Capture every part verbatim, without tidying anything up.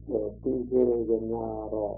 ဒီကျေရညာတော့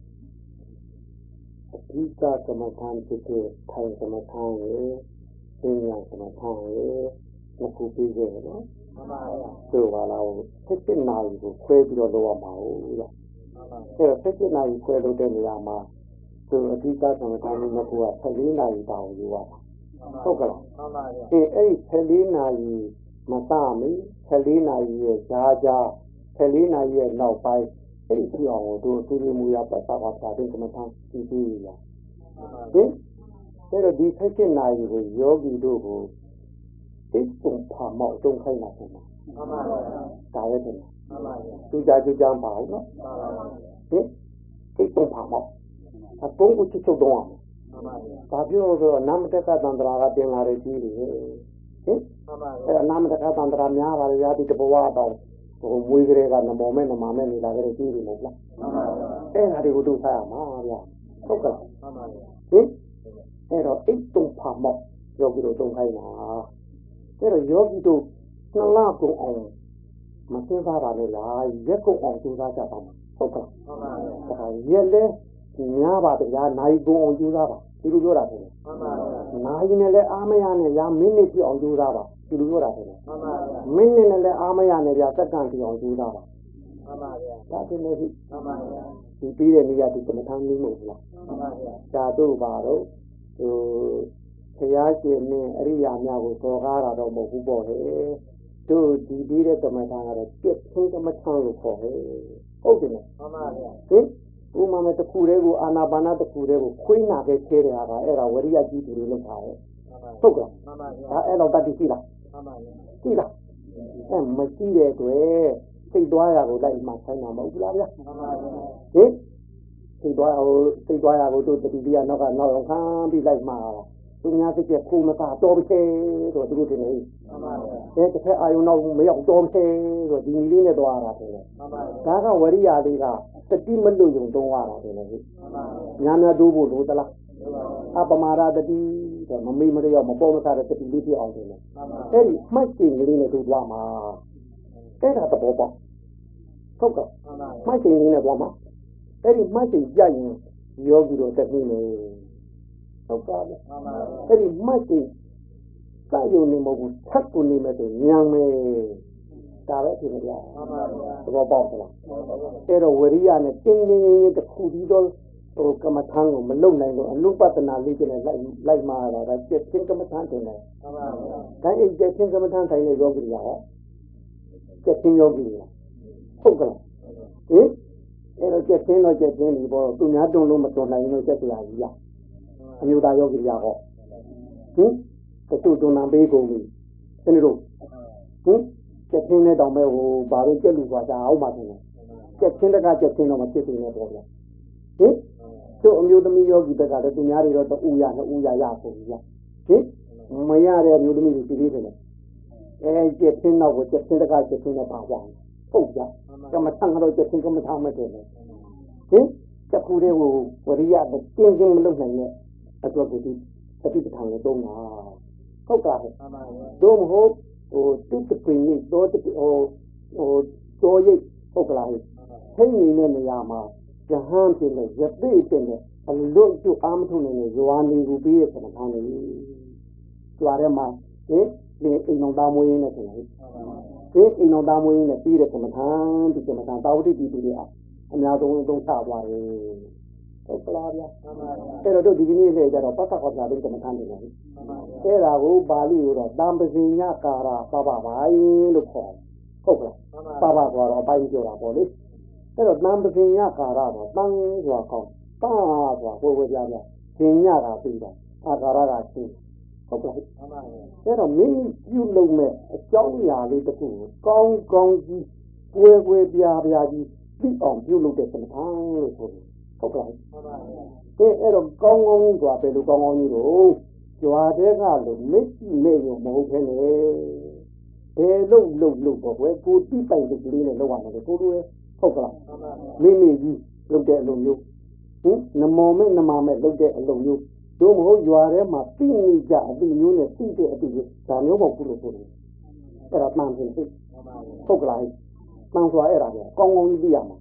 အဓိကကမ္မထာဖြစ်တဲ့ထိုင်ကမ္မထာရဲ့ပညာကမ္မထာရဲ့နှစ်ခုပြီးခဲ့တယ်နော်မှန်ပါဗျာဆိုပါလားဆက်စစ်နာရီကိုခွဲပြီးတော့လုပ်ရမှာဟုတ်လားအဲ့တော့ဆက်စစ်နာရီခွဲလုပ်တဲ့နေရာမှာသူအဓိကကမ္မထာနှစ်ခုကဆယ်လေးနာရီတောင်ယူရတာဟုတ်ကလားမှန်ပါဗျာဒီအဲ့ဒီဆယ်လေးနာရီမစမီဆယ်လေးနာရီရဲ့ကြားကြားဆယ်လေးနာရီရဲ့နောက်ပိုင်းအဲ့ဒီပြောင်းကိုသူသူရမူရပတ်တာပါတဲ့ကမ္မထာပြီးပြီးရဟင်အဲ့တော့ဒီဆက်စစ်နာရီကိုယောဂီတို့ကိုသိပုံဖာမောက်တုံးခိုင်းတာပေါ့မှန်ပါဗျာဒါပဲတင်မှန်ပါဗျာသူကြသူကြပါဦးနော်မှန်ပါဗျာဟင်သိပုံဖာမောက်အတုံးကိုချစ်ချုပ်တော့အောင်မှန်ပါဗျာဘာပြောဆိုတော့နာမတက္ကသန္တရာကတင်လာရကြီးတယ်ဟင်မှန်ပါဗျာအဲ့နာမတက္ကသန္တရာများပါလေရာဒီတဘဝတော့ဟိုမွေးကလေးကနမောမဲ့နမမဲ့နေလာကြတဲ့ကြီးတယ်မဟုတ်လားမှန်ပါဗျာအဲ့ဟာတွေကိုတို့ဆက်ရမှာဗျာဟုတ်ကဲ့မှန်ပါဗျာဟင်အဲ့တော့အိတ်တုံးဖာမောက်ယောဂီတို့တုံးခိုင်းတာအဲ့တော့ယောဂီတို့နှစ်လကုန်အောင်မစင်းစားပါနဲ့လားရက်ကုန်အောင်ကြိုးစားကြပါမယ်ဟုတ်ကဲ့မှန်ပါဗျာဒါရက်လဲများပါတရားနိုင်ကုန်အောင်ကြိုးစားပါဒီလိုပြောတာပဲမှန်ပါဗျာနိုင်နဲ့လဲအားမရနဲ့ရာမိနစ်ပြည့်အောင်ကြိုးစားပါဒီလိုပြောတာပဲမှန်ပါဗျာမိနစ်နဲ့လဲအားမရနဲ့ရာစက္ကန့်ပြည့်အောင်ကြိုးစားပါမှန်ပါဗျာဒါတင်နေပြီမှန်ပါဗျာဒီပြီးတဲ့နေ့ကဒီကမ္မထာနည်းမဟုတ်လားမှန်ပါဗျာဒါတို့ပါတော့ဟိုဘုရားရှင်နဲ့အရိယာများကိုတော်ကားတာတော့မဟုတ်ဘူးပေါ့ဟဲ့တို့ဒီပြီးတဲ့ကမ္မထာကတော့ပြည့်စုံကမ္မထာလို့ခေါ်ဟဲ့ဟုတ်တယ်နော်မှန်ပါဗျာဟင်ဥမာမဲ့တစ်ခုတည်းကိုအာနာပါနတစ်ခုတည်းကိုခွေးနာပဲခဲတယ်ဟာအဲ့ဒါဝရိယကြီးသူတွေလုပ်တာဟဲ့ဟုတ်ကဲ့မှန်ပါဗျာဒါအဲ့တော့တတ်ရှိလားမှန်ပါဗျာရှိလားအဲ့မရှိတဲ့အတွက်စိတ်သွားရာကိုလိုက်မှဆိုင်တာမဟုတ်ဘူးလားဗျာမှန်ပါဗျာဟင်စိတ်သွားဟိုစိတ်သွားရာကိုတို့တတိယနောက်ကနောက်အောင်ခံပြီးလိုက်မှသူများစိတ်ကခုမသာတော်ပြီဆိုတော့သူတို့တင်နေမှန်ပါဗျာအဲတစ်ခါအာယုံတော့မရောက်တော်ပြီဆိုတော့ဒီနည်းလေးနဲ့သွားရတာတယ်မှန်ပါဗျာဒါကဝရိယလေးကတတိမလို့ယုံသုံးရတာတယ်လေမှန်ပါဗျာညာနာတိုးဖို့လို့တလားအပမာရတတိဆိုမမေ့မရမပေါ်မစားတဲ့တတိလေးပြအောင်တယ်လေမှန်ပါအဲ့ဒီမှတ်ကျင်ကလေးနဲ့တို့သွားမှာအဲ့ဒါသဘောပေါက်ဟုတ်ကဲ့မှတ်ကျင်လေးနဲ့သွားမှာအဲ့ဒီမှတ်ကျင်ကြရင်ယောဂီတို့တက်နေတယ်ဟုတ်ပါဘူးအဲ့ဒီမှတ်ကြီးစာယုံနေမဟုတ်ဘူးချက်ကိုနေမဲ့ဆိုညံမယ်ဒါပဲဖြစ်နေကြပါပါသဘောပေါက်သလားအဲ့တော့ဝရိယနဲ့တင်းတင်းတင်းတစ်ခုပြီးတော့ဟိုကမ္မထံကိုမလုံနိုင်လို့အနုပဒနာလေးကျနဲ့လိုက်လိုက်မှာတာဒါကျက်ချင်းကမ္မထံတင်တယ်မှန်ပါဗျာဒါအိကျက်ချင်းကမ္မထံထိုင်တဲ့ယောဂီတွေကကျက်ချင်းယောဂီတွေဟုတ်ကဲ့ဟင်အဲ့တော့ကျက်ချင်းတော့ကျက်ချင်းဒီပေါ်သူများတွန်းလို့မတွန်းနိုင်လို့ကျက်ကြရကြီးရအမျိုးသားယောဂီရဟောဟင်တချို့တွန်းနံပေးကုန်ပြီစနေတို့ဟင်ကျက်ချင်းနဲ့တောင်ပဲဟိုဘာလို့ကျက်လူပါတာအောင်မှတင်တယ်ကျက်ချင်းတကကျက်ချင်းတော့မဖြစ်သေးနဲ့ပေါ့ဗျာဟင်တို့အမျိုးသမီးယောဂီတက်ကလည်းသူများတွေတော့တူရနှစ်ဦးရရဆိုပြီဗျာဟင်မရတဲ့အမျိုးသမီးတွေစီလေးတယ်လေအဲကျက်ချင်းတော့ကိုကျက်ချင်းတကကျက်ချင်းနဲ့ပါသွားဟုတ်ဗျာကမ္မထံကတော့ကျက်ချင်းကမ္မထံမတည်နဲ့ဟင်ချက်ကူတဲ့ကိုဝရိယနဲ့ကျင်းကျင်းမလုပ်နိုင်တဲ့အတွက်ကိုဒီသတိပဋ္ဌာန်ကိုသုံးတာဟုတ်ကဲ့တို့မဟုတ်ဟိုတိတ်ပင်ကြီးတော့ဟိုဟိုကြောရိတ်ဟုတ်ကလားထိနေနေတဲ့နေရာမှာဇဟန်းဖြစ်နေရပိဖြစ်နေအလွတ်ကျွအာမထုနေနေဇဝာနေကိုပြီးတဲ့ကမ္မထာနေကြွားထဲမှာဟင်ဒီအိမ်တော်သားမွေးရင်းနဲ့ဆိုရင်ဒီအိမ်တော်သားမွေးရင်းနဲ့ပြီးတဲ့ကမ္မထာဒီကမ္မထာတာဝတိတိတိတွေအားအများဆုံးသုံးချသွားတယ်ဟုတ်ကလားဗျာအဲ့တော့တို့ဒီကနေ့လေကြတော့ပတ်သက်ခေါ်တာလေးကမ္မထာနေတယ်အဲ့ဒါကိုပါဠိလိုတော့တံပဇိညကာရပပပိုင်းလို့ခေါ်ဟုတ်ကလားပပဆိုတော့အပိုင်းပြောတာပေါ့လေအဲ့တော့တံပဇိညကာရတော့တန်းဆိုတာကောင်းပါဆိုတာကိုယ်ကိုကြားပြဇိညတာပြီးတော့အာကာရကရှိဟုတ်ကဲ့အဲ့တော့မင်းပြုလုပ်မဲ့အကြောင်းအရာလေးတစ်ခုကိုကောင်းကောင်းကြီးကွယ်ကွယ်ပြားပြားကြီးသိအောင်ပြုလုပ်တဲ့ကမ္မထာလို့ဆိုတယ်ဟုတ်ကဲ့အဲအဲ့တော့ကောင်းကောင်းဆိုတာဘယ်လိုကောင်းကောင်းကြီးတော့ကြွားတဲ့ကလို့မစ်ကြည့်မဲ့ရုံမဟုတ်ခဲနဲ့ဘယ်လို့လို့လို့ပေါ့ကွယ်ကိုတိပိုင်တဲ့ကလေးနဲ့လောက်ရတယ်ကိုလိုရဲ့ဟုတ်ကလားမိမိကြီးလုပ်တဲ့အလုပ်မျိုးဟင်နမောမဲ့နမမဲ့လုပ်တဲ့အလုပ်မျိုးတို့မဟုတ်ကြွားထဲမှာသိနေကြအတိမျိုးနဲ့သိတဲ့အတိဒါမျိုးမဟုတ်ဘူးလို့ဆိုတယ်အဲ့ဒါမှန်တယ်ဟုတ်ကလားတန်စွာအဲ့ဒါပဲကောင်းကောင်းကြီးသိရမှာ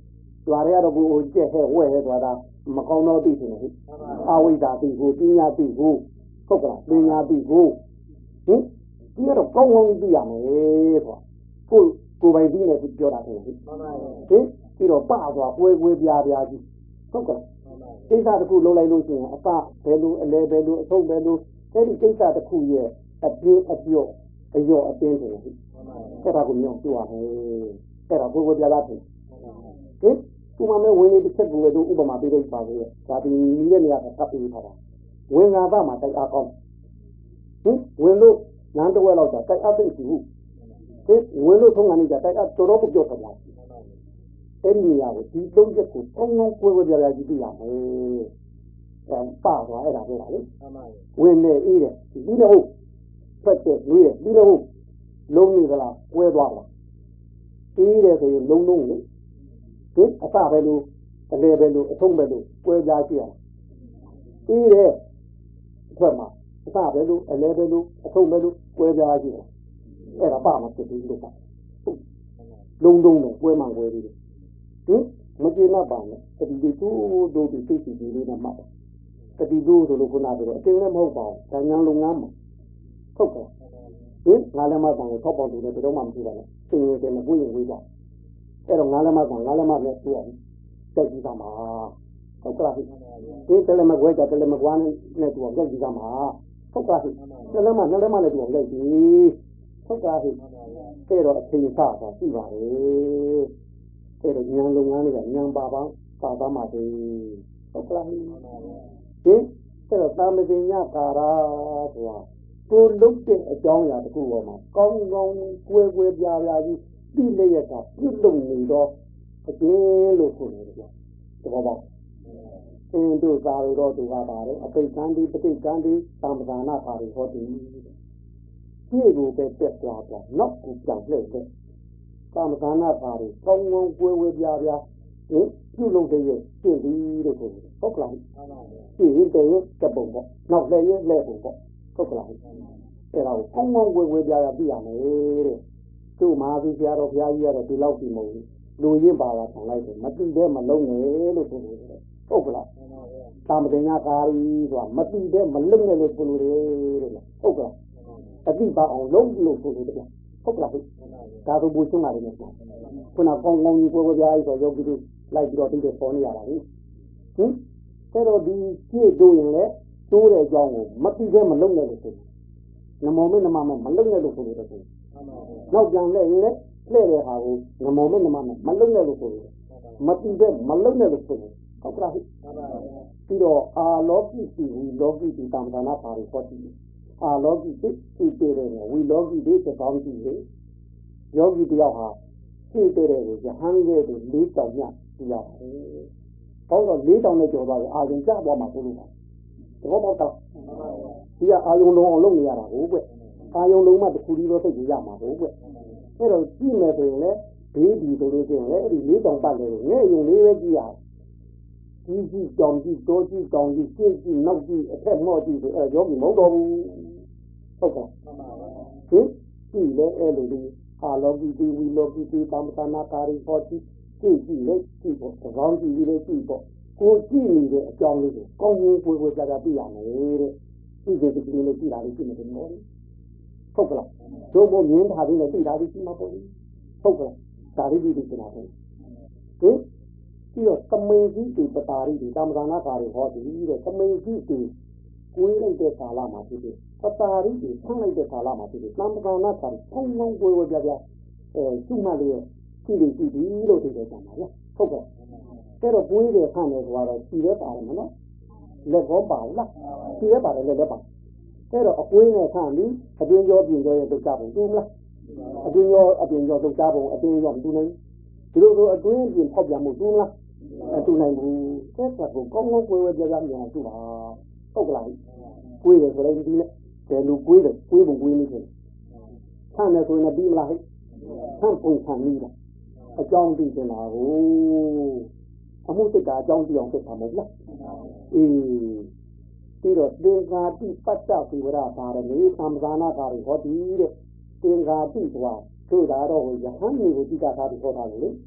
သွားရတော့ဘူးကြက်ဟဲ့ဝဲဟဲ့သွားတာမကောင်းတော့သိတယ်ဟဲ့အဝိဇ္ဇာသိဖို့ပညာသိဖို့ဟုတ်ကလားပညာသိဖို့ဟင်ဒီတော့ကောင်းကောင်းသိရမယ်ဆိုကိုကိုပိုင်ပြီးနေပြောတာဟုတ်ဟင်ပြီးတော့ပသွားကွဲကွဲပြားပြားကြီးဟုတ်ကဲ့ကိစ္စတစ်ခုလုံးလိုက်လို့ရှိရင်အပဘယ်လိုအလဲဘယ်လိုအဆုံးဘယ်လိုအဲ့ဒီကိစ္စတစ်ခုရဲ့အပြင်းအပြော့အယော့အတင်းတယ်ဟင်အဲ့ဒါကိုမြောက်ပြောရမယ်အဲ့ဒါကိုကိုပြလာတယ်ဟင်ဒီမှာမဲ့ဝင်နေတစ်ချက်ကိုလည်းဥပမာပေးလိုက်ပါလေဒါဒီနီးတဲ့နေရာကသတ်ပြီးထားတာဝင်ငါသားမှာတိုက်အားကောင်းဟင်ဝင်လို့နန်းတဝက်လောက်ကြာတိုက်အားသိပြီဟုတ်ဟင်ဝင်လို့ထုံးကနေကြာတိုက်အားတော်တော်ပြော့ထွက်လာအဲ့ဒီနေရာကိုဒီသုံးချက်ကိုကောင်းကောင်းကိုယ်ကိုယ်ပြပြကြည့်ပြရမယ်အဲပါသွားအဲ့ဒါပြောတာလေဝင်နေအေးတယ်ဒီလိုဟုတ်ဖက်တဲ့ဝေးတယ်ဒီလိုဟုတ်လုံးနေသလားကွဲသွားလားအေးတယ်ဆိုရင်လုံးလုံးလေဒီအစပဲလို့အလေပဲလို့အဆုံးပဲလို့ကွဲပြားကြည့်ရအေးတယ်အခွက်မှာအစပဲလို့အလေပဲလို့အဆုံးပဲလို့ကွဲပြားကြည့်ရအဲ့ဒါပါမဖြစ်ဘူးလို့ပါလုံးလုံးနဲ့ကွဲမှန်ကွဲသေးတယ်ဟင်မကျေနပ်ပါနဲ့တတိတူတို့ဒီသိစီလေးနဲ့မှတ်တတိတူဆိုလို့ခုနကပြောအတင်းလည်းမဟုတ်ပါဘူး။ဒါညာလုံငန်းမှာဟုတ်ကဲ့ဟင်ငါလည်းမတန်ကိုထောက်ပေါက်တူနဲ့ဘယ်တော့မှမကြည့်ပါနဲ့။သင်ရင်နဲ့ကိုယ်ရင်ဝေးကြ။အဲ့တော့ငါလည်းမတန်ငါလည်းမလည်းပြောအောင်တက်ကြည့်ပါမှာ။ဟုတ်ကဲ့ဒီတယ်လည်းမကွဲကြတယ်လည်းမကွာနဲ့တူအောင်တက်ကြည့်ပါမှာ။ဟုတ်ကဲ့နှလည်းမနှလည်းမလည်းတူအောင်တက်ကြည့်။ဟုတ်ကဲ့အဲ့တော့အချိန်စားတာရှိပါလေ။အဲ့တော့ဉာဏ်လုပ်ငန်းတွေကဉာဏ်ပါပါပါပါမှာပဲဟုတ်ကလားဟင်အဲ့တော့တာမဇင်ညကာရာဆိုတာကိုလုတ်တဲ့အကြောင်းအရာတစ်ခုပေါ်မှာကောင်းကောင်းကွဲကွဲပြားပြားကြီးပြည့်လျက်ကပြည့်လုံနေတော့အကျဉ်းလို့ဆိုနေတယ်ကြောတဘောပေါက်အင်းတို့သာရတော့သူကပါတယ်အပိတ်ကံဒီပဋိကံဒီသာမဇာနာပါရီဟောတယ်ဒီလိုပဲတက်သွားတော့နောက်ကိုပြန်လှည့်တဲ့သာမဇာနာပါရီကောင်းကောင်းကွဲကွဲပြားပြားဟင်ပြုလုပ်တဲ့ရဲ့ရှင်းပြီးလို့ဆိုတယ်ဟုတ်ကလားရှင်းရင်တည်းကပုံပေါ့နောက်လည်းရင်လဲပုံပေါ့ဟုတ်ကလားအဲ့ဒါကိုကောင်းကောင်းကွယ်ကွယ်ပြားပြားပြရမယ်တဲ့သူ့မှာဒီဆရာတော်ဘုရားကြီးကတော့ဒီလောက်ဒီမဟုတ်ဘူးလူရင်းပါတာဆံလိုက်တယ်မတိတဲ့မလုံးနဲ့လို့ဆိုတယ်ဟုတ်ကလားသာမတင်ညာကာရီဆိုတာမတိတဲ့မလုံးနဲ့လို့ဆိုလို့တယ်တဲ့ဟုတ်ကလားအတိပါအောင်လုံးလို့ဆိုလို့တယ်ဟုတ်ကလားဒါဆိုဘူရှင်းပါတယ်နော်ခုနကောင်းကောင်းကြီးကွယ်ကွယ်ပြားကြီးဆိုယောဂီတို့လိုက်ပြီးတော့ဒီလိုပေါ်နေရတာလေဟင်အဲ့တော့ဒီကြည့်တို့ရင်လည်းတိုးတဲ့အကြောင်းကိုမတိသေးမလုံးနဲ့လို့ဆိုနမောမေနမမေမလုံးနဲ့လို့ဆိုလို့တယ်နောက်ပြန်လဲရင်လည်းလှဲ့တဲ့ဟာကိုနမောမေနမမေမလုံးနဲ့လို့ဆိုလို့မတိသေးမလုံးနဲ့လို့ဆိုလို့ဟုတ်ကဲ့ပြီးတော့အာလောကိစီဝီလောကိဒီတမ္ပဒါနာပါရီဟောတိအာလောကိသိသိတဲ့တယ်ဝီလောကိဒီသဘောင်းကြည့်လေယောဂီတယောက်ဟာသိတဲ့တယ်ကိုယဟန်ရဲ့ဒီလေးတောင်ညပြရတယ်။ဘောတော့လေးတောင်နဲ့ကြော်သွားရင်အာယုံကျသွားမှာဆိုလို့ပါ။သဘောပေါက်တော့ဒီကအာယုံလုံးအောင်လုပ်နေရတာဟုတ်ကွ။အာယုံလုံးမှတစ်ခုတည်းတော့သိကြရမှာဟုတ်ကွ။အဲ့တော့ကြည့်မယ်ဆိုရင်လည်းဘေးဒီဆိုလို့ရှိရင်လည်းအဲ့ဒီလေးတောင်ပတ်လေငဲ့ယုံလေးပဲကြည့်ရ။ကြီးကြီးတောင်ကြီးတောကြီးတောင်ကြီးရှင်းကြီးနောက်ကြီးအထက်မော့ကြီးဆိုအဲယောဂီမဟုတ်တော့ဘူး။ဟုတ်ကဲ့။ဟင်ကြည့်လေအဲ့လိုလေးအာလောကိတိဝီလောကိတိသမ္ပသနာကာရီဟောတိကြည့်ကြည့်လေကြည့်ဖို့သဘောင်းကြည့်လေကြည့်ဖို့ကိုကြည့်နေတဲ့အကြောင်းလေးကိုကောင်းကောင်းကိုယ်ကိုယ်ကြကြသိရမယ်တဲ့ဒီကိစ္စကြီးလေးကြည့်တာလေးကြည့်နေတယ်နော်ဟုတ်ကလားတို့ဘုံမြင်ထားပြီးလည်းသိတာလေးရှိမှာပေါ့ဟုတ်ကလားဒါလေးကြည့်နေတာပေါ့ဟင်ပြီးတော့သမေကြီးဒီပတာရီဒီသမ္ပသနာကာရီဟောတိတဲ့သမေကြီးဒီကိုယ်လိုက်တဲ့ကာလမှာဖြစ်ဖြစ်ပတာရီဒီဆန်းလိုက်တဲ့ကာလမှာဖြစ်ဖြစ်သမ္ပသနာကာရီကောင်းကောင်းကိုယ်ကိုယ်ကြကြအဲရှိမှလေးကြည့်ကြည့်ပြီးလို့သိတယ်ကြမှာဗျဟုတ်ကဲ့အဲ့တော့ကိုယ်ရဲ့ဆန်းနေသွားတော့ကြည့်ရပါတယ်မနော်လက်ကောပါလားကြည့်ရပါတယ်လက်လက်ပါအဲ့တော့အကွေးနဲ့ဆန်းပြီးအတွင်းရောပြင်ရောရဲ့ဒုက္ခပုံတူမလားအတွင်းရောအပြင်ရောဒုက္ခပုံအတွင်းရောမတူနိုင်ဒီလိုဆိုအတွင်းပြင်ဖောက်ပြန်မှုတူမလားမတူနိုင်ဘူးအဲ့ဒါကိုကောင်းကောင်းကိုယ်ဝဲကြကြမြန်တူပါဟုတ်ကလားကိုယ်ရဲ့ဆိုတော့ဒီနဲ့ဘယ်လိုကိုယ်လဲကိုယ်ပုံကိုယ်နေတယ်ဆန်းနေဆိုရင်ပြီးမလားဟဲ့ဆန်းပုံဆန်းပြီးတာအကြောင်းသိနေတာကိုအမှုစိတ်ကအကြောင်းသိအောင်သိတာမဟုတ်လားအေးပြီးတော့သင်္ဃာတိပတ္တဝိဝရပါရမေသံဃာနာကာရီဟောတိတဲ့သင်္ဃာတိဆိုတာတို့တာတော့ယဟန်မျိုးကိုကြည့်တာထားပြီးဟောတာလေ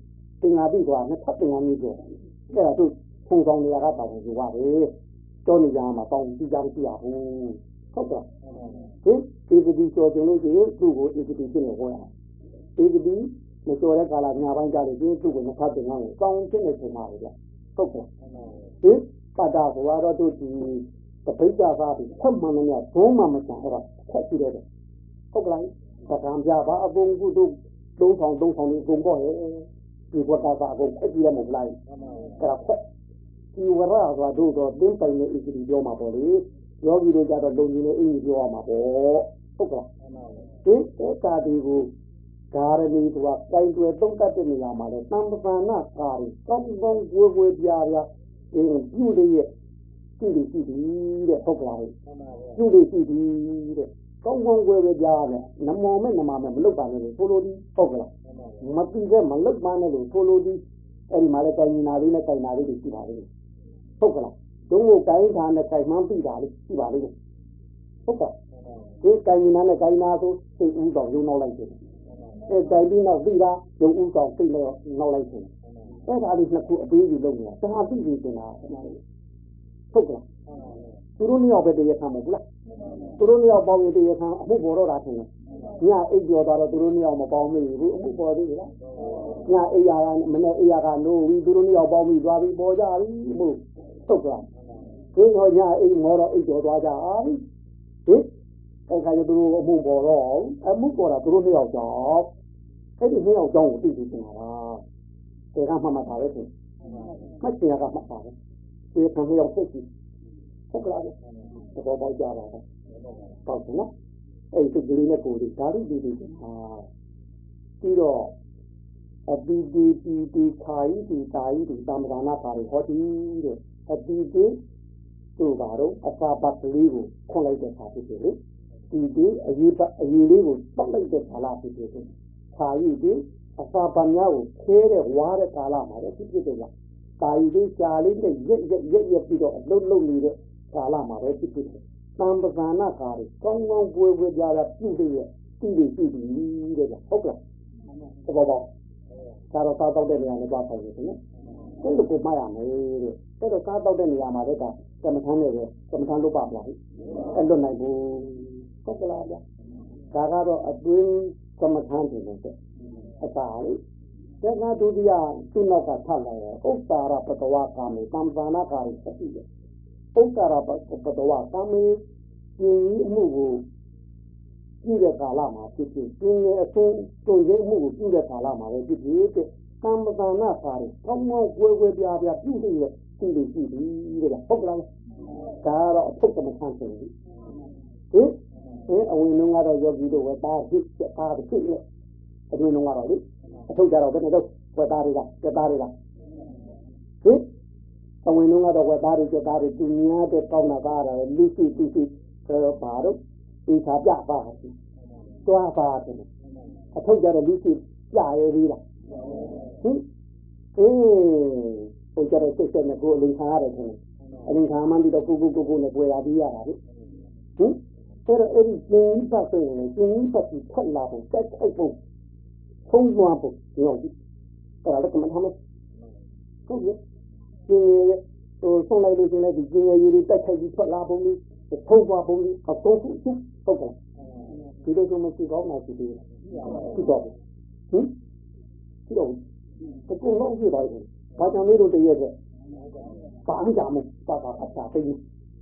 တင်ငါပြီးသွားနှစ်ထပ်တင်ငါမျိုးပြောအဲ့ဒါသူပုံဆောင်နေရတာပါလို့ပြောပါတယ်တောနေကြမှာတောင်းကြည့်ကြမရှိရဘူးဟုတ်ကဲ့ဒီဒီဒီကျော်ကျင်လို့ဒီသူ့ကိုဒီဒီဖြစ်နေဟောရဒီဒီမကျော်တဲ့ကာလညာပိုင်းကြလို့ဒီသူ့ကိုနှစ်ထပ်တင်ငါကိုတောင်းဖြစ်နေချိန်မှာလေဟုတ်ကဲ့ဒီပါတာဘွားတော့သူဒီတပိတ်ကြသားပြီးခွတ်မှန်နေရဘုံမှမချန်အဲ့ဒါဖက်ကြည့်တယ်ဟုတ်ကဲ့သံဃာပြပါအကုန်ကုသိုလ်သုံးဆောင်သုံးဆောင်နေအကုန်ပေါ့ရဲ့ဒီဘဝတာအကုန်ဖက်ကြည့်ရမို့လားအဲ့ဒါဖက်ဒီဝရဆိုတော့တော့တင်းပိုင်နေအစ်ကြီးပြောမှာပေါ့လေယောဂီတို့ကြတော့လုံကြီးနေအင်းကြီးပြောရမှာပေါ့ဟုတ်ကဲ့ဒီအဲ့ကာဒီကိုဂါရဏီတို့ကတိုင်တွယ်သုံးတတ်တဲ့နေရာမှာလဲသံပပနာကာရီကောင်းကောင်းကိုယ်ကိုယ်ပြပြဒီပြုလေးရဲ့ပြုလေးရှိသည်တဲ့ဟုတ်ကဲ့ပြုလေးရှိသည်တဲ့ကောင်းကောင်းကိုယ်ကိုယ်ပြရတယ်နမောမဲ့နမမဲ့မလုတ်ပါနဲ့လို့ဆိုလိုသည်ဟုတ်ကဲ့မတိတဲ့မလုတ်ပါနဲ့လို့ဆိုလိုသည်အဲ့ဒီမှာလဲတိုင်နာလေးနဲ့တိုင်နာလေးတွေရှိပါလေဟုတ်ကဲ့ဒုံကိုကိုင်းထားနဲ့ကိုင်းမှန်းပြီးတာလေးရှိပါလေဟုတ်ကဲ့ဒီကိုင်းနာနဲ့ကိုင်းနာဆိုစိတ်ဦးတော်ရုံနောက်လိုက်တယ်အဲတိုင်ပြီးနောက်ပြီးတာရုံဦးတော်စိတ်နဲ့နောက်လိုက်တယ်အဲ့ဒါလေးနှစ်ခုအပေးယူလုပ်နေတာတခါပြီးပြီးတင်တာဟုတ်ကဲ့သူတို့နှစ်ယောက်ပဲတည်းရခံမဟုတ်လားသူတို့နှစ်ယောက်ပေါင်းရင်တည်းရခံအမှုပေါ်တော့တာထင်တယ်ညအိပ်ကျော်သွားတော့သူတို့နှစ်ယောက်မပေါင်းမိဘူးအမှုပေါ်သေးလားညအိပ်ရကမနဲ့အိပ်ရကနိုးပြီးသူတို့နှစ်ယောက်ပေါင်းပြီးသွားပြီးပေါ်ကြပြီမို့ဟုတ်ကဲ့ဒီတော့ညအိပ်မောတော့အိပ်ကျော်သွားကြပြီဟင်အဲ့ခါကျသူတို့အမှုပေါ်တော့အမှုပေါ်တာသူတို့နှစ်ယောက်ကြောင့်အဲ့ဒီနှစ်ယောက်ကြောင့်ကိုသိသိတင်တာလားတေကမှတ်မှတ်တာပဲဆိုမှတ်ချင်ရကမှတ်ပါပဲဒီခံနှစ်ယောက်သိပြီဟုတ်ကဲ့တော့ပေါက်ကြပါတော့ပေါက်နော်အဲ့ဒီကလေးနဲ့ကိုယ်လေးဓာရီဒီဒီဟာပြီးတော့အတိတိတိတိခါဤဒီတာဤဒီသမ္မာနာပါရီဟောဒီတဲ့အတိတိသူ့ပါတော့အစာပတ်ကလေးကိုခွန်လိုက်တဲ့ခါဖြစ်တယ်လေဒီဒီအရေးပတ်အရေးလေးကိုတောက်လိုက်တဲ့ခါလာဖြစ်တယ်ခါဤဒီအစာပတ်များကိုခဲတဲ့ဝါတဲ့ကာလမှာလည်းဖြစ်ဖြစ်တယ်လားကာယလေးရှားလေးနဲ့ရက်ရက်ရက်ရက်ပြီးတော့အလုံးလုံးနေတဲ့ကာလမှာလည်းဖြစ်ဖြစ်တယ်သံပဇာနာကာရီကောင်းကောင်းပွေပွေကြတာပြုတဲ့ရဲ့ပြုပြီးပြုပြီးတဲ့ဟုတ်ကဲ့သဘောပေါက်ဒါတော့စားတော့တဲ့နေရာနဲ့သွားဆိုင်နေတယ်နော်အဲ့လိုကိုမှတ်ရမယ်တဲ့အဲ့တော့စားတော့တဲ့နေရာမှာလည်းကကမ္မထမ်းနဲ့ပဲကမ္မထမ်းလုပ်ပါမလားအဲ့လွတ်နိုင်ဘူးဟုတ်ကလားဗျဒါကတော့အတွင်းကမ္မထမ်းတယ်လို့တဲ့အစာလေးဒါကဒုတိယသူ့နောက်ကထပ်လာတယ်ဥစ္စာရပတဝကာမေသံပဇာနာကာရီအတိတယ်ဥစ္စာရပတဝကာမေကျင်းကြီးအမှုကိုကြည့်တဲ့ကာလမှာဖြစ်ဖြစ်ကျင်းရဲ့အဆုံးကျင်းကြီးအမှုကိုကြည့်တဲ့ကာလမှာလည်းဖြစ်ဖြစ်တဲ့ကမ္မတနာစာရီကောင်းကောင်းကွယ်ကွယ်ပြားပြားပြုတဲ့ရဲ့ကြည့်လို့ကြည့်ပြီးတဲ့ဟုတ်ကလားဒါကတော့အထုပ်ကမဆန်းစင်ဘူးဟင်အဲအဝင်လုံးကတော့ယောဂီတို့ဝတာဖြစ်တာဖြစ်ရဲ့အဝင်လုံးကတော့လေအထုပ်ကြတော့ဘယ်နဲ့တော့ဝတာတွေကဝတာတွေကဟင်အဝင်လုံးကတော့ဝတာတွေဝတာတွေသူများတဲ့ကောင်းတာကားတယ်လူစုသူစုဆိုပါတော့ဒီသာပြပါစီတွားပါတယ်အထုပ်ကြတော့လူစုပြရဲသေးလားဟင်အေးဟိုကြတော့စိတ်ဆက်နဲ့ကိုယ်အလင်းခါရတယ်ခင်ဗျအလင်းခါမှပြီးတော့ကိုကိုကိုကိုနဲ့ပွေလာပြီးရတာလေဟင်အဲ့တော့အဲ့ဒီကျင်းကြီးပတ်ဆိုရင်ကျင်းကြီးပတ်ပြီးထက်လာဖို့တက်ထိုက်ဖို့ဖုံးသွားဖို့ဒီတော့ဒီအဲ့ဒါလည်းကမထားမယ်ဟုတ်ရဲ့ကျင်းရဲ့ဟိုဆုံးလိုက်လို့ကျင်းလိုက်ဒီကျင်းရဲ့ရည်တက်ထိုက်ပြီးထွက်လာဖို့လေဖုံးသွားဖို့လေအတော့ဖို့ဟုတ်ကဲ့ဒီလိုဆိုမရှိတော့မှရှိသေးတယ်ရှိတော့ဟင်ရှိတော့တကူလုံးပြပါဘူးဘာကြောင့်လဲတို့တရက်တဲ့ဘာမှကြမယ်ပါပါအတာသိဟင်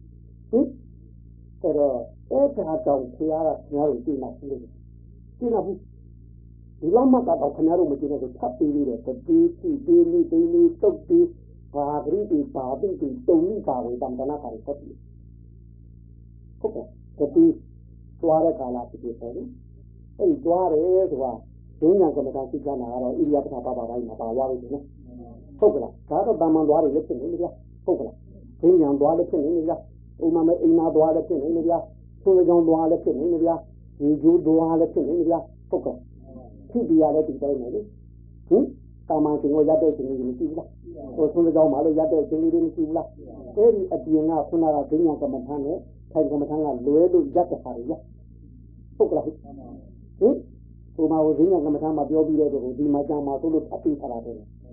အဲ့တော့အဲ့ဒါကြောင့်ခင်ဗျားကခင်ဗျားတို့သိမှရှိတယ်သိလားဘူးဒီလောက်မှတော့ခင်ဗျားတို့မသိတဲ့ချက်ပေးလို့တဲ့တတိတိတိလိတိလိတုတ်တိဘာဂရိတိပါတိတိတုံနိပါဝေတံတနာကာရီပတ်တိဟုတ်ကဲ့တတိသွားတဲ့ကာလဖြစ်ဖြစ်ပေါ့လေအဲ့ဒီသွားတယ်ဆိုတာဒုညာကမ္မတာစိတ်ကနာကတော့ဣရိယာပဋ္ဌာပါပါတိုင်းမှာပါသွားပြီနော်ဟုတ်ကလားဒါတော့တာမန်သွားတယ်လည်းဖြစ်နေလေဗျာဟုတ်ကလားဒုညာသွားလည်းဖြစ်နေလေဗျာဥမာမဲ့အိမ်နာသွားလည်းဖြစ်နေလေဗျာဆွေကြောင့်သွားလည်းဖြစ်နေလေဗျာဒီကျိုးသွားလည်းဖြစ်နေလေဗျာဟုတ်ကဲ့ဖြစ်ပြရလည်းဒီတိုင်းပဲလေဟင်တာမန်ရှင်ကိုရတဲ့ရှင်ကြီးမရှိဘူးလားဟိုဆွေကြောင့်မှလည်းရတဲ့ရှင်ကြီးတွေမရှိဘူးလားအဲ့ဒီအပြင်ကခုနကဒုညာကမ္မထာနဲ့ထိုင်ကမ္မထာကလွဲလို့ရတဲ့ဟာတွေဗျာဟုတ်ကလားဟင်ဟိုမှာဟိုဒုညာကမ္မထာမှာပြောပြီးတဲ့ဒီမှာကြာမှာဆိုလို့အပိထားတာတယ်တ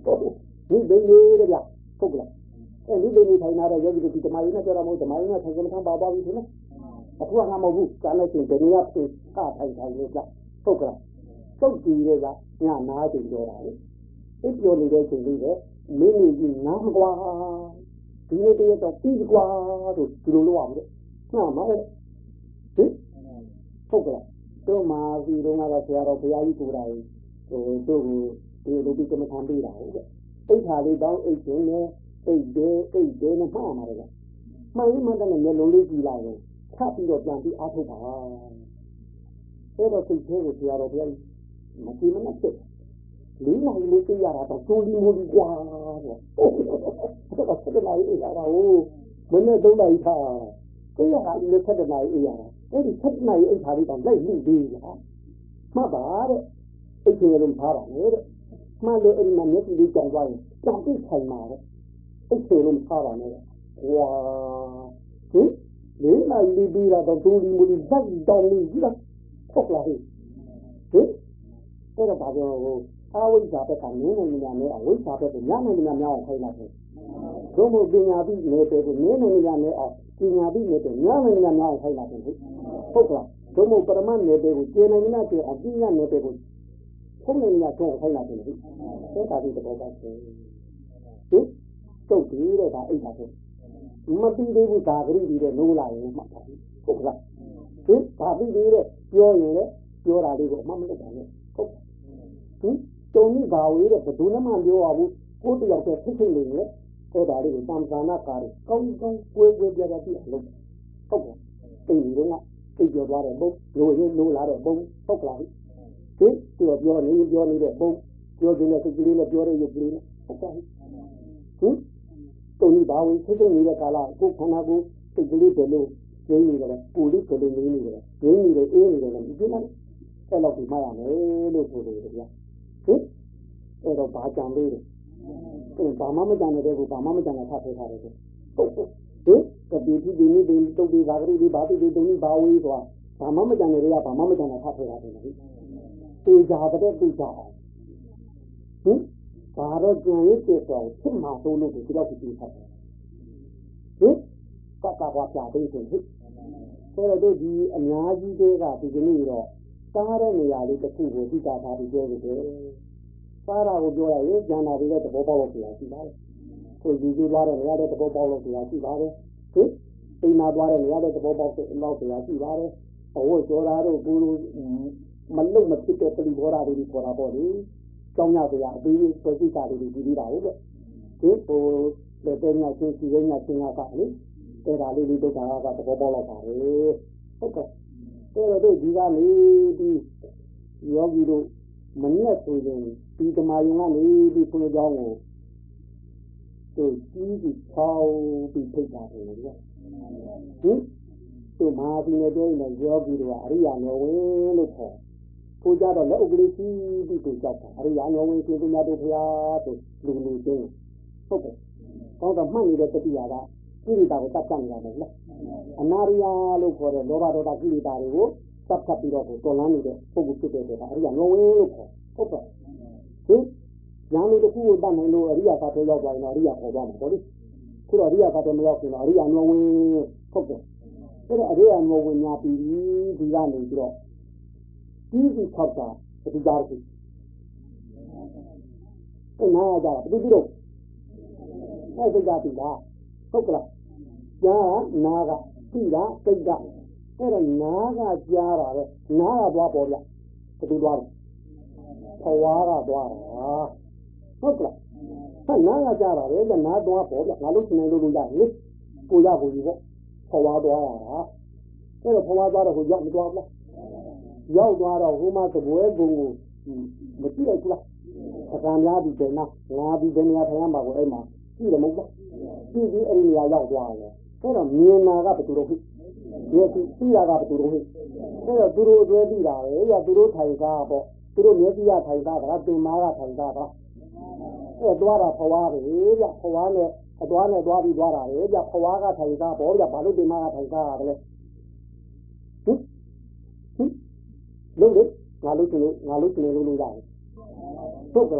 นี่เดินเลยเลยจ้ะถูกแล้วเอ้นี่เดินไทยนาได้ยกอยู่ที่ทำไมนะจะเราไม่ทำไมนะทางการทางบ้าบ้าอยู่ที่นั่นแต่พวกงามบุกการเล่นเป็นเนี่ยเป็นข้าไทยไทยเลยจ้ะถูกแล้วต้องดีเลยจ้ะงานน้าถึงเยอะเลยไอ้โยนเลยถึงเลยไม่มีกินน้ำกว่าทีนี้เดี๋ยวต้องตีกว่าถูกดูรู้ว่ามั้ยน่ามาเลยฮึถูกแล้วตัวมาที่โรงงานเราเสียเราพยายามอยู่ไรโอ้ตัวกูဒီလိုဒီကမ္ဘာထမ်းပေးတာဟုတ်ကဲ့အိတ်ခါလေးတောင်းအိတ်ကျင်းနဲ့အိတ်ဒဲအိတ်ဒဲနဲ့မှားမှာလေမှန်ရင်မှန်တယ်မျိုးလုံးလေးကြည့်လိုက်ရင်ထပ်ပြီးတော့ပြန်ပြီးအားထုတ်ပါအဲ့တော့စိတ်သေးကိုဆရာတော်ဘုရားမကြည့်မနဲ့ဖြစ်လေးနိုင်လေးသိရတာတော့တိုးလီမိုးလီကွာတဲ့ဟုတ်ကဲ့ဆက်တယ်အေးရတာဟုတ်မနေ့သုံးလိုက်ထားသိရတာလည်းဆက်တယ်အေးရတာအဲ့ဒီဆက်တယ်အိတ်ခါလေးတောင်းလိုက်မှုသေးလားမှတ်ပါတဲ့အိတ်ချင်လုံးထားပါနဲ့တဲ့မှန်လို့အဲ့ဒီမှာမျက်စိလေးကြောင်သွားရင်ကြောင်ပြစ်ထိုင်မှာတဲ့အိတ်ချင်လုံးထားပါနဲ့ဝါဟင်လေးနိုင်လေးပြီးတော့တိုးလီမိုးလီဇက်တောင်းလေးကြီးလားဟုတ်လားဟင်ဟင်အဲ့တော့ဒါကြောင့်အဝိဇ္ဇာဘက်ကနင်းနေနေနဲ့အဝိဇ္ဇာဘက်ကညနေနေများအောင်ခိုင်းလိုက်တယ်။ဘုံဘုပညာပြီးနေတယ်ကိုနင်းနေနေနဲ့အောင်ပညာပြီးနေတယ်ညနေနေများအောင်ခိုင်းလိုက်တယ်ဟုတ်ကလား။ဘုံဘုပရမတ်နေတဲ့ကိုကျေနေနေတဲ့အောင်ပညာနေတဲ့ကိုဖုံးနေနေတော့ခိုင်းလိုက်တယ်ဟုတ်။အဲ့ဒါဒီတော့ပါပဲ။ဟင်တုတ်ပြီးတော့ဒါအိတ်ပါပဲ။မပြီးသေးဘူးဒါဂရိပြီးတော့နိုးလာရင်မှတ်ပါဟုတ်ကလား။ဟင်ဒါပြီးသေးတဲ့ပြောရင်လည်းပြောတာလေးကိုအမှမလုပ်ပါနဲ့ဟုတ်ဟင်တုံးပြီးပါဝေးတဲ့ဘယ်သူမှမပြောရဘူးကိုယ်တယောက်တည်းဖြစ်ဖြစ်နေလေအဲ့ဒါလေးကိုသံဃာနာကာရီကောင်းကောင်းကိုယ်ကိုယ်ပြပြပြအလုပ်ဟုတ်ကဲ့အိမ်ကြီးကအိပ်ပြောသွားတဲ့ဘုံရိုးရင်းနိုးလာတဲ့ဘုံဟုတ်ကလားဟင်သူပြောနေပြောနေတဲ့ဘုံပြောနေတဲ့စိတ်ကလေးနဲ့ပြောတဲ့ရုပ်ကလေးနဲ့ဟုတ်ကဲ့ဟင်တုံးပြီးပါဝေးဖြစ်ဖြစ်နေတဲ့ကာလကိုခန္ဓာကိုယ်စိတ်ကလေးပဲလို့ရင်းနေတယ်ကိုယ်လေးပဲလို့ရင်းနေတယ်ရင်းနေတယ်အေးနေတယ်လည်းဒီလိုအဲ့လောက်ဒီမှရမယ်လို့ဆိုလို့ဗျာဟင်အဲ့တော့ဘာကြံလေးလဲအဲ့ဘာမှမကြံတဲ့ကိုဘာမှမကြံတာဖတ်ထားတယ်ဟုတ်ဟုတ်ဟင်ကတိတိဒီနေ့ဒီတုတ်ဒီသာဂရိဒီဘာတိဒီတုံးဒီဘာဝေးဆိုတာဘာမှမကြံတဲ့ကဘာမှမကြံတာဖတ်ထားတယ်ဟင်တေချာတဲ့တေချာအောင်ဟင်ဘာတော့ကြံရစ်တဲ့ဆိုဖြစ်မှာသုံးလို့ဒီတော့ဒီဖတ်တယ်ဟင်ကကကွာပြပေးဆိုဟင်အဲ့တော့ဒီအများကြီးတွေကဒီကနေ့တော့စားတဲ့နေရာလေးတစ်ခုကိုသိတာထားပြီးပြောလို့တယ်။စားတာကိုပြောရရင်ကျန်တာတွေလည်းသဘောပေါက်လို့ပြောရှိပါတယ်။ကိုယူကြည့်သွားတဲ့နေရာတဲ့သဘောပေါက်လို့ပြောရှိပါတယ်။ဟင်အိမ်မှာသွားတဲ့နေရာတဲ့သဘောပေါက်လို့ပြောရှိပါတယ်။အဝတ်ကြော်တာတို့ဘူးမလုံမဖြစ်တဲ့ပြည်ဘောဓာတွေပေါ်တာပေါ့လေ။ကြောင်းရစရာအသေးဆွဲစိတာတွေကြည့်ပြီးတာဟုတ်ကဲ့။ဒီဟိုလက်တဲ့ညချင်းစီရညချင်းကပါလေ။အဲ့ဒါလေးလေးတို့ကသဘောပေါက်တော့ပါတယ်။ဟုတ်ကဲ့အဲ့တော့ဒီကနေပြီးယောဂီတို့မနဲ့ဆိုရင်ဒီဓမ္မယုံကနေပြီးဘုရားကျောင်းကိုသူကြီးကြီးပေါင်းပြီးထိတ်တာတယ်ဗျာဟင်သူမဟာဒီနဲ့ပြောရင်ယောဂီတို့ကအရိယာတော်ဝင်လို့ခေါ်ကိုကြတော့လက်ဥပဒေကြီးပြီးသူကြောက်တာအရိယာတော်ဝင်ရှင်သူများတို့ဘုရားဆိုလူလူချင်းဟုတ်ကဲ့ကောင်းတော့မှတ်နေတဲ့တတိယကကိရိတာကိုတတ်တတ်နေရတယ်လေအနာရိယာလို့ခေါ်တဲ့လောဘဒေါသကိရိတာတွေကိုတတ်တတ်ပြီးတော့တော်လန်းနေတဲ့ပုဂ္ဂိုလ်ဖြစ်တဲ့အတွက်အရိယာငဝင်းလို့ခေါ်ဟုတ်ကဲ့ဟင်ညာလို့တစ်ခုကိုတတ်နိုင်လို့အရိယာသာတော်ရောက်သွားရင်အရိယာပေါ်သွားမှာပေါ့လေခုတော့အရိယာသာတော်မရောက်ခင်တော့အရိယာငဝင်းဟုတ်ကဲ့အဲ့တော့အရိယာငဝင်းညာပြီးဒီကနေပြီးတော့ကြီးကြီးထောက်တာဒီကြားကြီးအဲ့နားကြတာဘယ်လိုပြီးတော့အဲ့ဒီကပြီလားဟုတ်ကလားကြားနာကသိတာစိတ်ကအဲ့ဒါနာကကြားတာပဲနာကသွားပေါ်ပြဘယ်လိုသွားလဲဘဝကသွားတာဟုတ်ကလားဟာနာကကြားတာပဲနာသွားပေါ်ပြငါလို့ရှင်နေလို့လို့ရတယ်ကိုရကိုကြီးပေါ့ဘဝသွားတာအဲ့တော့ဘဝသွားတော့ကိုရောက်မသွားဘူးလားရောက်သွားတော့ဟိုမှာသပွဲဘုံကိုမကြည့်လိုက်ဘူးလားအကံများပြီးတယ်နော်ငါပြီးတယ်နေရာထိုင်ရမှာကိုအဲ့မှာကြည့်တယ်မဟုတ်လားကြည့်ပြီးအဲ့ဒီနေရာရောက်သွားတယ်အဲ့တော့မြင်နာကဘယ်သူတို့ဖြစ်ဒီသိသိတာကဘယ်သူတို့ဖြစ်အဲ့တော့သူတို့အတွဲသိတာပဲရသူတို့ထိုင်သားပေါ့သူတို့မျက်စိရထိုင်သားတာတင်မာကထိုင်သားတာအဲ့သွားတာဘဝပဲရဘဝနဲ့အသွားနဲ့သွားပြီးသွားတာပဲရဘဝကထိုင်သားပေါ့ရဘာလို့တင်မာကထိုင်သားတာလဲဟင်ဟင်လုံးလေငါလို့ရှင်လို့ငါလို့ရှင်လို့လို့ရတယ်ဟုတ်ကလား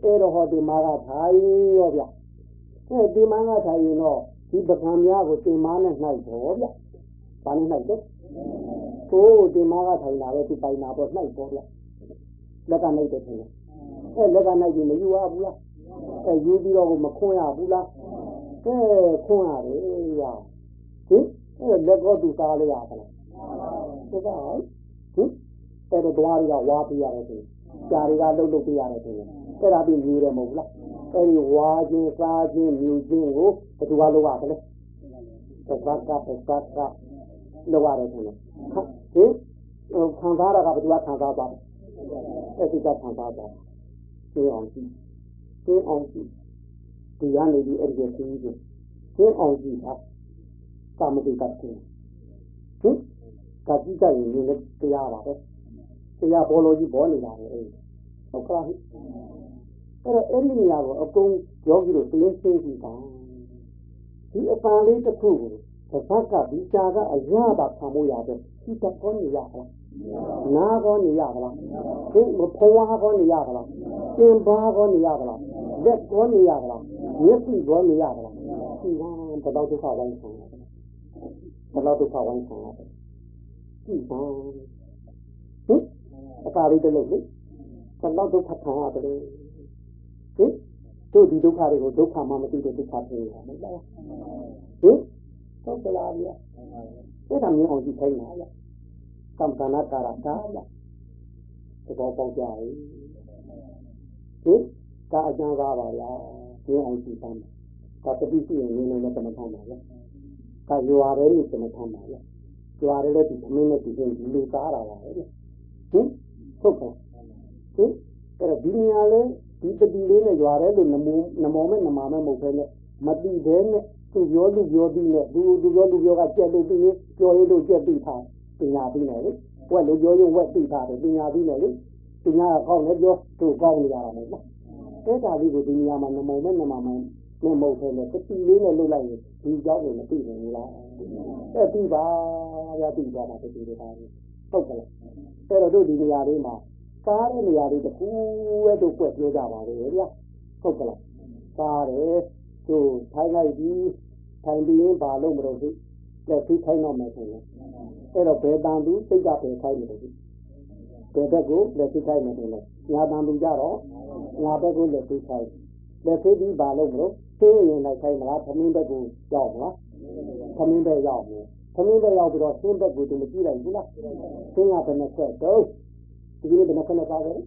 အဲ့တော့ဟောဒီမာကထိုင်ရောဗျအဲ့ဒီမာကထိုင်ရင်တော့ဒီပကံများကိုတင်မာနဲ့နှိုက်တော့ဗျဘာနဲ့နှိုက်တော့ကိုဒီမာကထိုင်တာပဲသူပိုင်တာပေါ့နှိုက်တော့ဗျလက်ကနှိုက်တယ်ထင်တယ်အဲ့လက်ကနှိုက်ပြီးမယူရဘူးလားအဲ့ယူပြီးတော့မခွန်းရဘူးလားအဲခွန်းရတယ်ဗျာဟင်အဲ့လက်တော့သူစားလို့ရပါလားဟုတ်ပါဘူးဟင်အဲ့တော့သွားတွေကဝါပြရတယ်ဆိုကြာတွေကလှုပ်လှုပ်ပြရတယ်ဆိုအဲ့ဒါပြီးမြည်တယ်မဟုတ်လားအဲ့ဒီဝါခြင်းစားခြင်းမြည်ခြင်းကိုဘယ်သူကလုပ်ရတယ်လဲသက္ကကသက္ကကလုပ်ရတယ်ဆိုရင်ဟင်ခံစားရတာကဘယ်သူကခံစားသွားတယ်အဲ့ဒီကခံစားသွားရှင်းအောင်ကြည့်ရှင်းအောင်ကြည့်ဒီကနေပြီးအဲ့ဒီကိုကြည့်ရှင်းအောင်ကြည့်တာကာမတိကတ်ရှင်ဟင်ကတိကရင်လည်းတရားပါပဲတရားဘောလုံးကြီးဘောနေတာလေအဲ့ဟုတ်ကဲ့အဲ့တော့အဲ့ဒီနေရာကိုအကုန်ယောဂီတို့သိသိသိကြည့်ပါဒီအပန်လေးတစ်ခုကိုသဘောကဒီချာကအရာပါခံလို့ရတယ်ဒီတော့ကောနေရလားနာကောနေရလားဒီမဖွာကောနေရလားသင်ပါကောနေရလားလက်ကောနေရလားမျက်စိကောနေရလားဒီကဘယ်တော့ဒုက္ခဝိုင်းဆောင်ဘယ်တော့ဒုက္ခဝိုင်းဆောင်ဒီပါဟင်အပါလေးတလို့လေဘယ်တော့ဒုက္ခခံရတယ်ဟင်တို့ဒီဒုက္ခတွေကိုဒုက္ခမှမသိတဲ့ဒုက္ခဖြစ်နေတာမဟုတ်လားဟင်ဟုတ်ကလားဗျာအဲ့ဒါမျိုးအောင်ကြည့်ခိုင်းတာဗျာကမ္ဘာနာကာရတာဗျာသဘောပေါက်ကြရဲ့ဟင်ဒါအကျဉ်းသားပါလားဒီအောင်ကြည့်ပါမယ်ဒါတတိရှိရင်နည်းနည်းလည်းတမထမ်းပါဗျာဒါရွာတယ်လို့တမထမ်းပါဗျာရွာတယ်လည်းဒီသမင်းနဲ့ဒီချင်းဒီလိုသားတာပါလေဟင်ဟုတ်ကဲ့ဟင်အဲ့တော့ဒီနေရာလေးဒီတတိလေးနဲ့ရွာတယ်လို့နမောနမောမဲ့နမာမဲ့မဟုတ်ဘဲနဲ့မတိဘဲနဲ့သူပြောလူပြောပြီးနဲ့သူသူပြောလူပြောကကြက်လို့ပြီးရင်ပြောရလို့ကြက်ပြီးထားပညာပြီးနေလေဝက်လို့ပြောရင်ဝက်ပြီးထားတယ်ပညာပြီးနေလေပညာကကောင်းတယ်ပြောသူကောင်းနေရတာမဟုတ်လားအဲ့ဒါလေးကိုဒီနေရာမှာနမောမဲ့နမာမဲ့နဲ့မဟုတ်ဘဲနဲ့တတိလေးနဲ့လွတ်လိုက်ရင်ဒီကြောင်းကိုမသိနိုင်ဘူးလားအဲ့ပြီးပါဗျာပြီးသွားတာတတိလေးပါဟုတ်ကဲ့အဲ့တော့တို့ဒီနေရာလေးမှာကားတဲ့နေရာလေးတစ်ခုပဲတို့ကွက်ပြောကြပါလေဗျာဟုတ်ကဲ့ကားတယ်သူထိုင်လိုက်ပြီးထိုင်ပြီးရင်ဘာလို့မလုပ်ဘူးလက်ပြီးထိုင်တော့မယ်ဆိုရင်အဲ့တော့ဘယ်တန်သူစိတ်ကပဲထိုင်နေတယ်ဘယ်ဘက်ကိုလက်ပြီးထိုင်နေတယ်လဲညာတန်သူကြတော့ညာဘက်ကိုလက်ပြီးထိုင်လက်ပြီးဘာလို့မလုပ်သိရင်လိုက်ထိုင်မလားသမင်းဘက်ကိုရောက်မလားသမင်းဘက်ရောက်ဘူးသမင်းဘက်ရောက်ပြီးတော့သင်းဘက်ကိုသူမကြည့်လိုက်ဘူးလားသင်းကဘယ်နဲ့ဆက်တော့ဒီနေ့ဘယ်နဲ့ဆက်ပါလဲ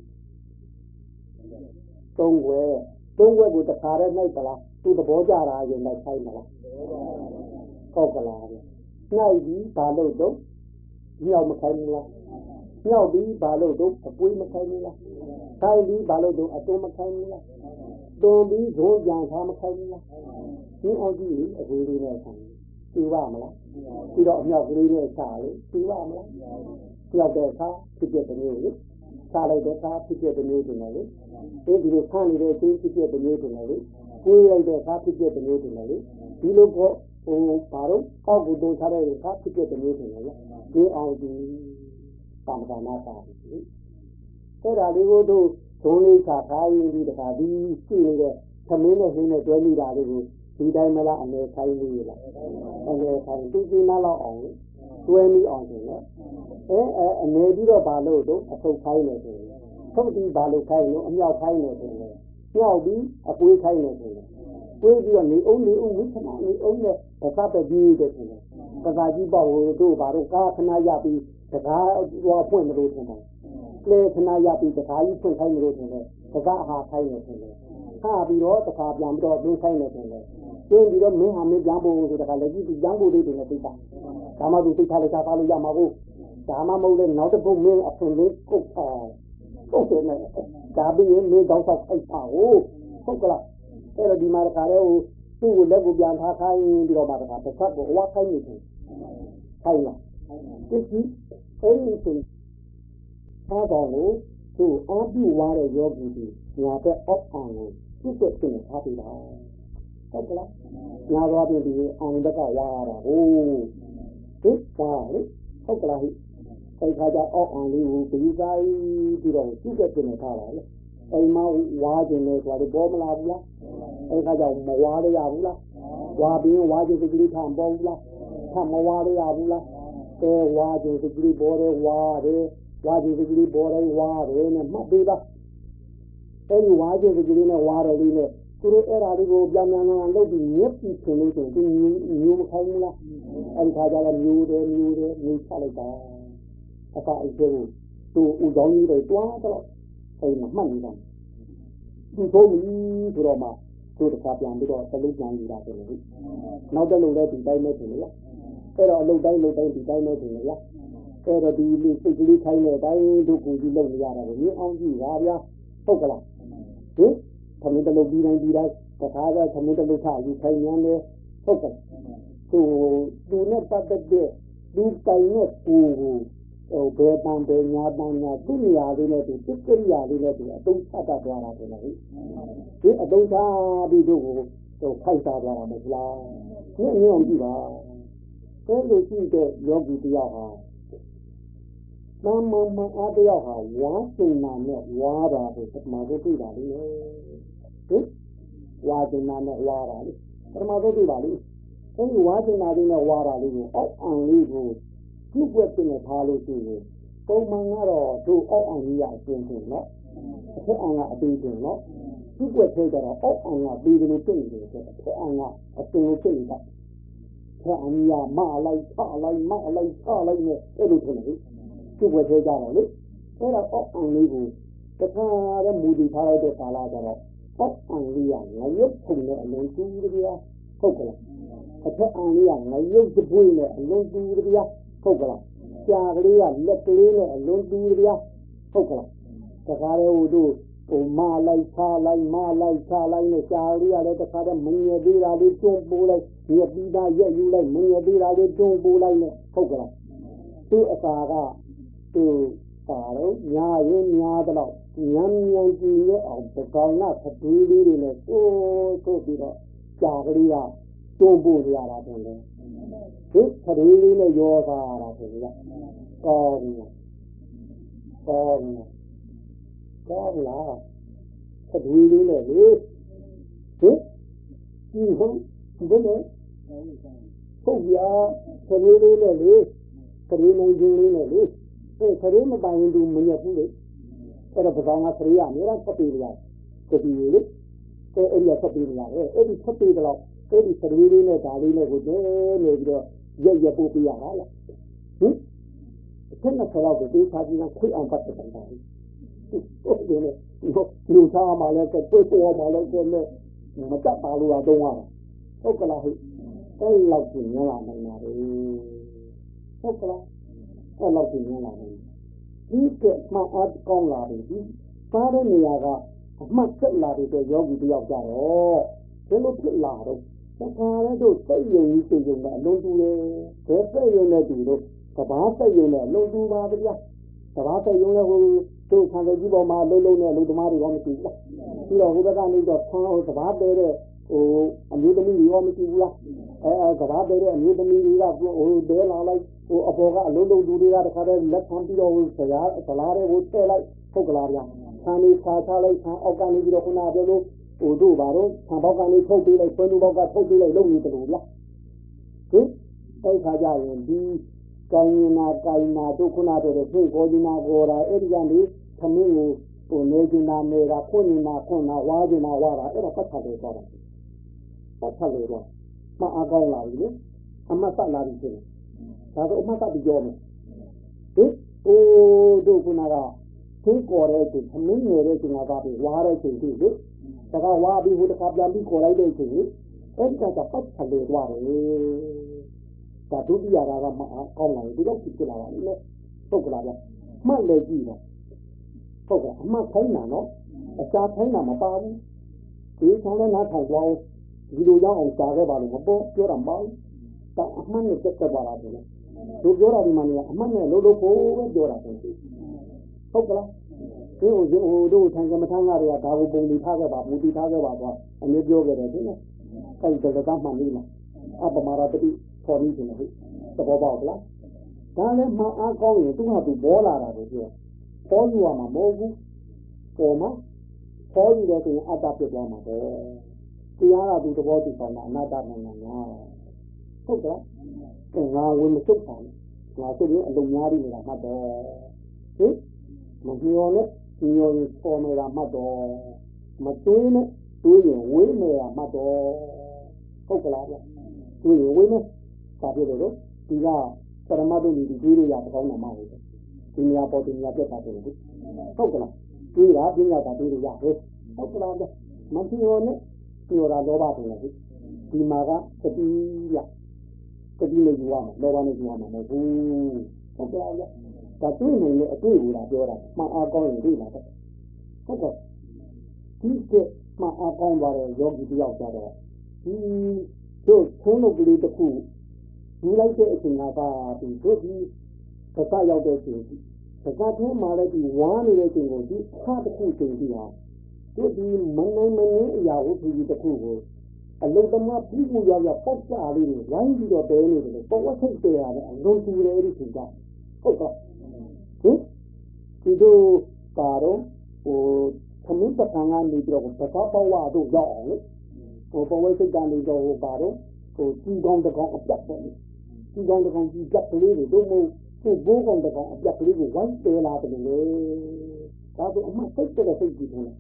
သုံးွယ်သုံးွယ်ကိုတခါတည်းနှိုက်သလားသူသဘောကြတာရင်လိုက်ထိုင်မလားဟုတ်ကလားနှိုက်ပြီးဘာလို့တော့ညောက်မခိုင်းဘူးလားညောက်ပြီးဘာလို့တော့အပွေးမခိုင်းဘူးလားခိုင်းပြီးဘာလို့တော့အတုံးမခိုင်းဘူးလားတုံးပြီးဇုံးကြံထားမခိုင်းဘူးလားဒီအောင်ကြည့်အသေးလေးနဲ့ဆိုင်သိပါမလားပြီးတော့အမြောက်ကလေးနဲ့ခြာလေသိပါမလားကြောက်တဲ့အခါဖြစ်တဲ့မျိုးလေစားလိုက်တဲ့အခါဖြစ်တဲ့မျိုးတင်တယ်လေဒီလိုဆန်းနေတဲ့အချိန်ဖြစ်တဲ့မျိုးတင်တယ်လေကိုယ်လိုက်တဲ့အခါဖြစ်တဲ့မျိုးတင်တယ်လေဒီလိုပေါ့ဟိုဘာလို့အောက်ကိုတုံးထားတဲ့အခါဖြစ်တဲ့မျိုးတင်တယ်လေဒီအောင်ဒီကာမဒါနပါလေအဲ့ဒါလေးကိုတို့ဇုံးလေးခါထားရင်းဒီတခါဒီရှိနေတဲ့သမင်းနဲ့ဟင်းနဲ့တွဲမိတာလေးကိုဒီတိုင်းမလားအနေခိုင်းလေးလားအနေခိုင်းသူစီနာလောက်အောင်တွဲမိအောင်ဆိုတော့အဲအဲအနေပြီးတော့ဘာလို့တော့အထုပ်ခိုင်းနေတယ်ထုတ်ပြီးဘာလို့ခိုင်းလို့အမြောက်ခိုင်းနေတယ်မြောက်ပြီးအပွေးခိုင်းနေတယ်ပွေးပြီးတော့နေအောင်နေအောင်ဝိသနာနေအောင်နဲ့တခါပဲပြီးတယ်ဆိုတော့တခါကြီးပေါ့တို့ဘာလို့ကာခဏရပြီးတခါတော့ဖွင့်မလို့ထင်တယ်လေခဏရပြီးတခါကြီးဖွင့်ခိုင်းမလို့ထင်တယ်တခါဟာခိုင်းနေတယ်ခါပြီးတော့တခါပြန်ပြီးတော့သွင်းခိုင်းနေတယ်ကျင်းပြီးတော့မင်းဟာမင်းပြန်ဖို့ဆိုတခါလည်းကြည့်ပြီးကျန်းဖို့လေးတွေနဲ့သိတာဒါမှသူသိထားလိုက်တာပါလို့ရမှာကိုဒါမှမဟုတ်လေနောက်တစ်ပုတ်မင်းအဖွင့်လေးကုတ်ထားကုတ်တယ်နဲ့ဒါပြီးရင်မင်းတောက်ဆောက်အိတ်ပါဟုတ်ဟုတ်ကလားအဲ့တော့ဒီမှာတခါလဲဟိုသူ့ကိုလက်ကိုပြန်ထားခိုင်းပြီးတော့မှတခါတစ်ချက်ကိုအဝခိုင်းနေတယ်ခိုင်းလားဒီကြည့်အဲ့ဒီဆိုအားတော်ကိုသူ့အားပြုသွားတဲ့ယောဂီတွေညာဘက်အောက်အောင်ကိုသူ့ကိုသင်ထားပြီးတာဟုတ်ကလားညာသွားပြီးဒီအောင်ဘက်ကရရတာဟိုဒီပါလေဟုတ်ကလားဟိစိတ်ခါကြအောက်အောင်လေးကိုပြီးသားပြီးတော့သူ့ကိုသင်ထားတာလေအိမ်မှာဝါကျင်နေဆိုတော့ပေါ်မလာဘူးလားအဲ့ခါကျမဝါရရဘူးလားဝါပြီးဝါကျင်ကလေးထမ်းပေါ်ဘူးလားထမ်းမဝါရရဘူးလားအဲဝါကျင်ကလေးပေါ်တယ်ဝါတယ်ဝါကျင်ကလေးပေါ်တယ်ဝါတယ်နဲ့မှတ်ပြီးသားအဲ့ဒီဝါကျင်ကလေးနဲ့ဝါတယ်လေးနဲ့သူတို့အဲ့ဒါလေးကိုပြန်ပြန်လာလုပ်ပြီးမြက်ပြီးခင်လို့ဆိုသူမျိုးမခိုင်းဘူးလားအဲ့ဒီခါကျတော့မျိုးတယ်မျိုးတယ်မျိုးချလိုက်တာအဖအိတ်ကိုသူ့ဦးဆောင်ကြီးတွေတွားတော့အဲ့မှာမှတ်နေတာသူ့ဘုံကြီးဆိုတော့မှသူ့တခါပြန်ပြီးတော့သလုံးပြန်နေတာတယ်လေနောက်တစ်လုံးလည်းဒီတိုင်းနဲ့ထင်လေအဲ့တော့အလုပ်တိုင်းလုပ်တိုင်းဒီတိုင်းနဲ့ထင်လေအဲ့တော့ဒီလူစိတ်ကလေးခိုင်းတဲ့အတိုင်းတို့ကိုကြီးလုပ်နေရတာကိုမြင်အောင်ကြည့်ပါဗျာဟုတ်ကလားဟင်သမီးတလုံးပြီးတိုင်းပြီးတိုင်းတခါကသမီးတလုံးထားယူခိုင်းနေတယ်ဟုတ်ကဲ့သူသူနဲ့ပတ်သက်တဲ့လူတိုင်နဲ့ကိုကိုဟိုဘယ်တန်ဘယ်ညာတန်ညာသူ့နေရာလေးနဲ့သူစိတ်ကရိယာလေးနဲ့သူအတုံးချတတ်သွားတာတယ်လေဒီအတုံးချပြီးတို့ကိုဟိုခိုက်စားသွားတာမဟုတ်လားညံ့ညံ့ကြည့်ပါအဲလိုရှိတဲ့ယောဂီတယောက်ဟာမမမအားတယောက်ဟာဝါစင်နာနဲ့ဝါတာကိုပထမဆုံးတွေ့တာလေဟင်ဝါစင်နာနဲ့ဝါတာလေပထမဆုံးတွေ့ပါလေအဲဒီဝါစင်နာလေးနဲ့ဝါတာလေးကိုအောက်အံလေးကိုဒီဘက်တင်ထားလို့ရှိရင်ပုံမှန်ကတော့တို့အောက်အံကြီးရအကျဉ်းတင်နော်အထက်အံကအသေးတင်နော်ဒီဘက်ထဲကျတော့အောက်အံကပြီးတယ်လို့ဖြစ်နေတယ်ဆိုအထက်အံကအကျဉ်းလို့ဖြစ်နေတာအထက်အံကြီးကမလိုက်ထလိုက်မလိုက်ထလိုက်နဲ့အဲ့လိုထင်တယ်ဒီဘက်ထဲကျတော့လေအဲ့တော့အောက်အံလေးကိုတခါတည်းမူတည်ထားလိုက်တဲ့ကာလကျတော့အောက်အံလေးကငရုတ်ထုံနဲ့အလုံးကျူးတည်းဗျာဟုတ်ကဲ့အထက်အံလေးကငရုတ်တပွေးနဲ့အလုံးကျူးတည်းဗျာဟုတ်ကလားကြာကလေးကလက်ကလေးနဲ့အလုံးတူတည်းဟုတ်ကလားတခါတည်းဟိုတို့ဟိုမလိုက်ချလိုက်မလိုက်ချလိုက်နဲ့ကြာကလေးကလည်းတခါတည်းမငယ်သေးတာလေးတွန်းပိုးလိုက်ရပြီးသားရက်ယူလိုက်မငယ်သေးတာလေးတွန်းပိုးလိုက်နဲ့ဟုတ်ကလားသူ့အစာကသူ့ပါတော့ညာရင်ညာတော့ညံညံကြည့်ရအောင်ပကောင်ကသတိလေးတွေနဲ့တိုးတိုးပြီးတော့ကြာကလေးကတွန်းပိုးရတာတယ်ဒီခရီးလေးနဲ့ယောဂါတာဆိုရကောင်းကောင်းကောင်းလားခရီးလေးနဲ့လေဟင်ဒီဟုတ်ဒီနဲ့ဟုတ်ရခရီးလေးနဲ့လေခရီးနိုင်ခြင်းလေးနဲ့လေအဲခရီးမပိုင်ဘူးမညက်ဘူးလေအဲ့တော့ပဇောင်းကခရီးရအများကြီးပတ်ပြီးရတယ်ကတိလေအဲအဲ့ဒီပတ်ပြီးရတယ်အဲ့ဒီပတ်ပြီးတော့အဲ့ဒီခရီးလေးနဲ့ဒါလေးနဲ့ကိုတည်းနေပြီးတော့ရက်ရက်ပို့ပြရတာလားဟင်အခုနကတော့ဒီစားကြီးကခွေးအောင်ပတ်တယ်တာဟုတ်တယ်လေလူသားမှလည်းကိုပို့ပေါ်မှလည်းကိုလည်းမတတ်ပါလို့တော့တော့ဟုတ်ကလားဟဲ့အဲ့လောက်ကြီးညလာနိုင်တာလေဟုတ်ကလားအဲ့လောက်ကြီးညလာနိုင်ဒီကမှအားကောင်းလာပြီဒီစားတဲ့နေရာကအမှတ်ဆက်လာတဲ့ယောဂီတယောက်ကြတော့ဘယ်လိုဖြစ်လာတော့တခါလည်းတို့စိတ်ယုံကြီးစိတ်ယုံတဲ့အလုံးတူလေဘယ်စိတ်ယုံတဲ့သူတို့ကဘာစိတ်ယုံတဲ့အလုံးတူပါဗျာကဘာစိတ်ယုံတဲ့ဟိုတို့ခံတဲ့ကြီးပေါ်မှာလုံးလုံးနဲ့လူသမားတွေရောမရှိဘူးလားပြီးတော့ဟိုဘက်ကနေတော့ဆန်းဟိုကဘာတဲတဲ့ဟိုအမျိုးသမီးတွေရောမရှိဘူးလားအဲအဲကဘာတဲတဲ့အမျိုးသမီးတွေကဟိုတဲလာလိုက်ဟိုအပေါ်ကအလုံးလုံးလူတွေကတခါတည်းလက်ခံပြီးတော့ဟိုဆရာဆလာတွေကိုထည့်လိုက်ဟုတ်ကလားဗျာဆန်းလေးခါချလိုက်ဆန်းအောက်ကနေပြီးတော့ခုနပြောလို့ဟိုတို့ဘာတော့ဆံပေါက်ကနေထုတ်ပေးလိုက်ဆွဲလူပေါက်ကထုတ်ပေးလိုက်လုပ်နေတယ်လို့ဗျာဟင်အဲ့ခါကျရင်ဒီကိုင်းနာကိုင်းနာတို့ခုနပြောတဲ့ဖြင့်ကိုကြီးနာကိုရာအဲ့ဒီကနေသမင်းကိုဟိုနေကြီးနာနေတာခွန်းနာခွန်းနာဝါကြီးနာဝါတာအဲ့ဒါပတ်သက်တယ်တော့ပတ်သက်တယ်တော့မအားကောင်းလာပြီလေအမတ်တက်လာပြီဆိုရင်ဒါတော့အမတ်တက်ပြီးကြောမယ်ဟင်ဟိုတို့ခုနကသင်ကိုယ်ရဲ့ဒီသမင်းနေတဲ့ကျွန်တော်ကပြီးဝါတဲ့ချိန်ပြီးလေတကဝါပြီးဟိုတကပြန်ပြီးခေါ်လိုက်တဲ့ချိန်အဲ့ဒီကပတ်သက်တယ်သွားတယ်ဒါဒုတိယရာကမအားကောင်းလာပြီဒီတော့ဖြစ်လာတာလေဟုတ်ကလားဗျမှတ်လေကြည့်တော့ဟုတ်ကဲ့အမှတ်ခိုင်းတာနော်အစာခိုင်းတာမပါဘူးဒီချမ်းလည်းနားထိုင်သွားဒီလိုကြောင့်အောင်စားခဲ့ပါလို့မပေါ်ပြောတာမဟုတ်ဒါအမှန်နဲ့တက်တက်ပါလားဒီလိုပြောတာဒီမှာနေအမှန်နဲ့လို့လို့ပို့ပဲပြောတာပေါ့ဟုတ်ကလားဒီဟိုဟိုတို့ထိုင်ကမထမ်းကတွေကဒါကိုပုံပြီးထားခဲ့ပါမူတည်ထားခဲ့ပါတော့အမျိုးပြောခဲ့တယ်ဒီနဲ့အဲ့ဒီတော့မှန်နေလားအပမာရတတိခေါ်ပြီးတယ်ဟုတ်သဘောပေါက်လားဒါလည်းမအားကောင်းရင်သူ့ဟာသူပေါ်လာတာကိုပြောပေါ်ယူရမှာမဟုတ်ဘူးပေါ်မှာခေါ်ယူတယ်ဆိုရင်အတ္တဖြစ်သွားမှာပဲတရားကသူသဘောတူဆောင်တာအနာတ္တနဲ့ငါဟုတ်ကဲ့ငါဝင်မစုပ်ပါဘူးငါဆိုရင်အလုံးများနေတာမှတ်တော့ဟင်မညောနဲ့ညောရင်ပေါ်နေတာမှတ်တော့မတွေးနဲ့တွေးရင်ဝေးနေတာမှတ်တော့ဟုတ်ကလားဗျတွေးရင်ဝေးနေပါပြလို့ဒီကပရမတ်တို့ဒီတွေးလို့ရတဲ့ကောင်းတာမှဟုတ်တယ်ဒီနေရာပေါ်ဒီနေရာပြတ်တာတယ်ဟုတ်ကလားတွေးတာပြင်းရတာတွေးလို့ရတယ်ဟုတ်ကလားဗျမညောနဲ့ညောတာလောဘတယ်လေဒီမှာကတတိယတတိနဲ့ယူရမှာလောဘနဲ့ယူရမှာမဟုတ်ဘူးဟုတ်ကလားဗျဒါတွေးနေလေအတွေ့ကိုလာပြောတာမှအားကောင်းရင်တွေ့လာတယ်ဟုတ်ကဲ့ဒီကမှအားကောင်းပါတယ်ယောဂီတယောက်ကြတော့ဒီတို့သုံးလို့ကလေးတစ်ခုယူလိုက်တဲ့အချိန်ကဒီတို့ဒီကစားရောက်တဲ့အချိန်ကစားထဲမှာလည်းဒီဝါနေတဲ့အချိန်ကိုဒီအခါတစ်ခုချိန်ပြီးတာတို့ဒီမနိုင်မနေအရာဝတ္ထုကြီးတစ်ခုကိုအလုံးသမားပြီးမှုရောက်ရောက်ပေါက်ကြလေးတွေဝိုင်းပြီးတော့တဲနေတယ်ပေါ်ဝတ်စိတ်တဲရတယ်အလုံးတူတယ်ဒီချိန်ကဟုတ်ကဲ့ဟင်ဒီတို့ကတော့ဟိုသမင်းပကံကနေပြီးတော့ပကားပေါ်ဝါတို့ရောက်အောင်လေဟိုပေါ်ဝတ်စိတ်ကနေတော့ဟိုပါတော့ဟိုကြီးကောင်းတကောင်အပြတ်ပေါ့ကြီးကောင်းတကောင်ကြီးကြက်ကလေးတွေတို့မို့သူ့ဘိုးကောင်တကောင်အပြက်ကလေးကိုဝိုင်းတဲလာတယ်လေဒါဆိုအမှစိတ်တဲ့စိတ်ကြီးတယ်ဟင်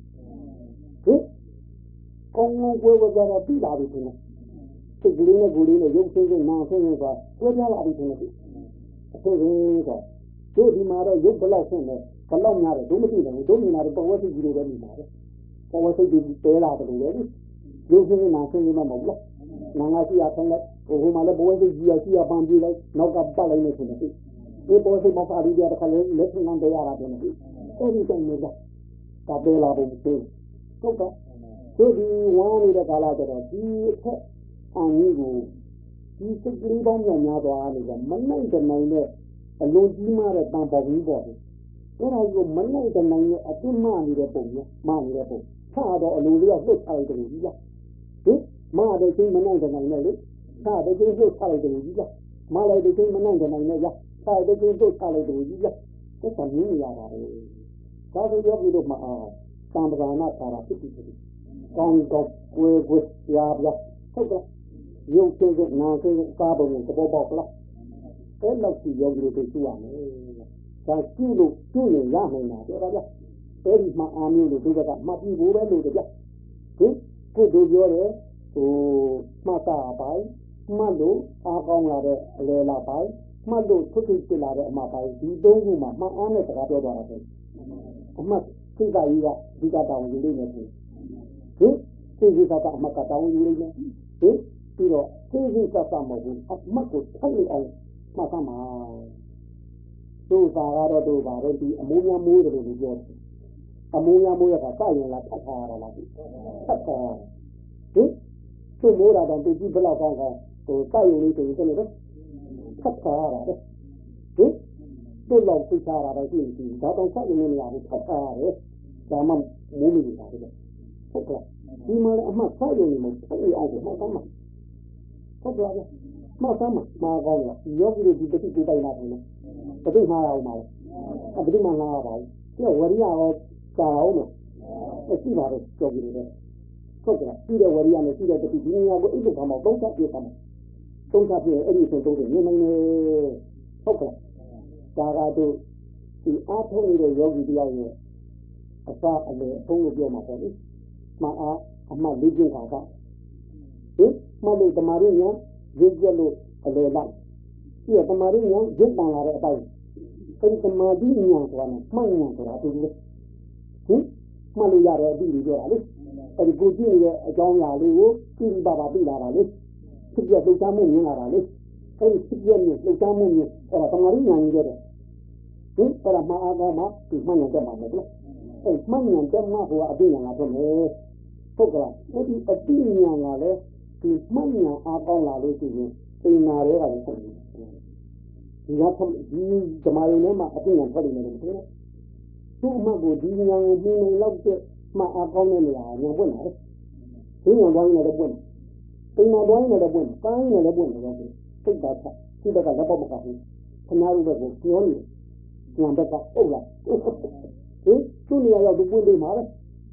ကောင်းကောင်းပွဲဝကြတော့ပြီးလာပြီခင်ဗျစိတ်ကလေးနဲ့ကိုယ်လေးနဲ့ရုပ်ဆင်းဆင်းနာဆင်းဆင်းဆိုပွဲပြလာပြီခင်ဗျအခုကတို့ဒီမှာတော့ရုပ်ဘလောက်ဆင်းလဲဘလောက်များတယ်တို့မသိတယ်တို့မြင်တာတော့ပေါ်ဝစိတ်ကြီးလိုပဲမြင်ပါပဲပေါ်ဝစိတ်ကြီးတဲလာတယ်လို့လေရုပ်ဆင်းဆင်းနာဆင်းဆင်းမှမဟုတ်ဘူးနာငါရှိရဆင်းလိုက်ဟိုဟိုမှာလည်းပေါ်ဝစိတ်ကြီးရရှိရပန်းပြေးလိုက်နောက်ကပတ်လိုက်နေခင်ဗျဒီပေါ်ဝစိတ်မဖာရီပြတဲ့ခါလေးလက်ဆင်းအောင်တရားရတယ်နော်အဲ့ဒီတိုင်းနေတာကပဲလာဖို့ဆိုဟုတ်ကဲ့တို့ဒီဝါနေတဲ့ကာလကျတော့ဒီအထက်အန်ကြီးကိုဒီစိတ်ကလေးပေါင်းများများသွားနေတယ်မနိုင်တဲ့နိုင်တဲ့အလုံးကြီးမားတဲ့တန်ပေါင်းကြီးပေါ့အဲ့ဒါကိုမနိုင်တဲ့နိုင်ရဲ့အပြစ်မနေတဲ့ပုံမျိုးမနေတဲ့ပုံဆာတော့အလိုလေးကလှုပ်ထားတယ်ကြီးလားဟင်မတဲ့ချင်းမနိုင်တဲ့နိုင်နဲ့လေဆာတဲ့ချင်းလှုပ်ထားတယ်ကြီးလားမလိုက်တဲ့ချင်းမနိုင်တဲ့နိုင်နဲ့ရဆာတဲ့ချင်းလှုပ်ထားတယ်ကြီးလားအဲ့ဒါမြင်ရတာပဲဒါဆိုယောဂီတို့မှာအာတံပဒါနာသာရဖြစ်ပြီးပြီကောင်းကောင်းကိုယ်ကိုယ်ပြာပြဟုတ်ကဲ့ရုပ်သေးတဲ့နာသေးတဲ့စားပုံကိုပေါ်ပေါက်လားအဲ့လောက်ကြည့်ယောဂီတို့တွေ့ရမယ်ဒါကြည့်လို့ကြည့်ရင်ရနိုင်တာပြောတာဗျအဲ့ဒီမှာအာမျိုးလို့တို့ကမှတ်ပြီးဖို့ပဲလို့ဗျဟင်ကိုတို့ပြောတယ်ဟိုမှတ်တာပိုင်းမှတ်လို့အားကောင်းလာတဲ့အလေလာပိုင်းမှတ်လို့ထွတ်ထွတ်ဖြစ်လာတဲ့အမှားပိုင်းဒီသုံးခုမှာမှတ်အားနဲ့စကားပြောသွားတာပဲအမှတ်စိတ်ဓာတ်ကြီးကဒီကတောင်းယူနေတယ်ဟင်စိတ်ကြီးကအမှတ်ကတောင်းယူနေတယ်ဟင်ပြီးတော့စိတ်ကြီးကတမဟုတ်ဘူးအမှတ်ကိုထိုက်အောင်မှတ်သမှာတို့သာကတော့တို့ပါတော့ဒီအမိုးများမိုးတယ်လို့ပြောတယ်အမိုးများမိုးရတာစရင်လားဖတ်ထားရတာလားဖတ်ထားဟင်သူ့မိုးတာတော့သူကြည့်ဘလောက်ကောင်းကောင်းဟိုစရင်လေးဆိုရင်လည်းဖတ်ထားရတာဟင်တို့လောက်သိထားရတာရှိရင်ဒါတော့စရင်လည်းမရဘူးဖတ်ထားရတယ်ဒါမှမိုးမနေတာလေဟုတ်ကဲ့ဒီမှာအမှတ်စရင်လည်းမဟုတ်အောင်မှတ်သမှာဟုတ်ကဲ့မှတ်သမှာမှာကောင်းတယ်ယောဂီတို့ဒီတတိကိုတိုင်လာတယ်နော်တတိမှားအောင်ပါလေအပတိမှလာပါဘူးကျဝရိယရောစာအောင်လို့ရှိပါတယ်ယောဂီတွေဟုတ်ကဲ့ရှိတဲ့ဝရိယနဲ့ရှိတဲ့တတိဒီနေရာကိုအိပ်လို့ခါမှသုံးချက်ပြပါမယ်သုံးချက်ပြအဲ့ဒီဆိုသုံးချက်မြင်နိုင်တယ်ဟုတ်ကဲ့ဒါကတော့ဒီအားထုတ်နေတဲ့ယောဂီတရားရဲ့အစားအလေအုံးလို့ပြောမှာပေါ့လေမှားအားအမှတ်လေးကျင်တာကဟင်မှတ်လို့တမာရညာရင်းကျက်လို့အလေလိုက်ဒီတမာရညာရင်းတန်လာတဲ့အပိုင်းအဲဒီတမာတိညာဆိုတာနဲ့မှတ်ညာဆိုတာအတူတူပဲဟင်မှတ်လို့ရတဲ့အပြီးပြောတာလေအဲဒီကိုကြည့်နေတဲ့အကြောင်းအရာလေးကိုကြည့်ပြီးပါပါပြီးလာတာလေဖြစ်ပြလှုပ်ရှားမှုမြင်လာတာလေအဲဒီဖြစ်ပြမှုလှုပ်ရှားမှုမြင်အဲ့ဒါတမာတိညာကြီးတဲ့ဟင်အဲ့ဒါမှာအားကောင်းမှဒီမှတ်ညာတက်မှာမဟုတ်လားအဲမှတ်ညာတက်မှာဟိုအပြီးညာလာတော့မယ်ဟုတ်ကလားအဲဒီအပြီးညာလာလဲဒီမှတ်ညာအားကောင်းလာလို့ရှိရင်ပင်နာတွေကလည်းဆက်နေဒီကဒီဓမ္မယုံထဲမှာအပြီးညာထွက်နေတယ်လို့ပြောသူ့အမှတ်ကိုဒီညာကိုမြင်နေလောက်တဲ့မှအားကောင်းတဲ့နေရာညာပွင့်လာတယ်ဒီညာပွင့်နေတယ်ပွင့်ပင်နာပွင့်နေတယ်ပွင့်ပိုင်းနေတယ်ပွင့်နေတယ်စိတ်ပါချက်ဒီဘက်ကလက်ပေါက်မကဘူးခဏလေးပဲကိုပြောနေညာဘက်ကဟုတ်လားဟင်သူ့နေရာရောက်သူပွင့်နေမှာလေ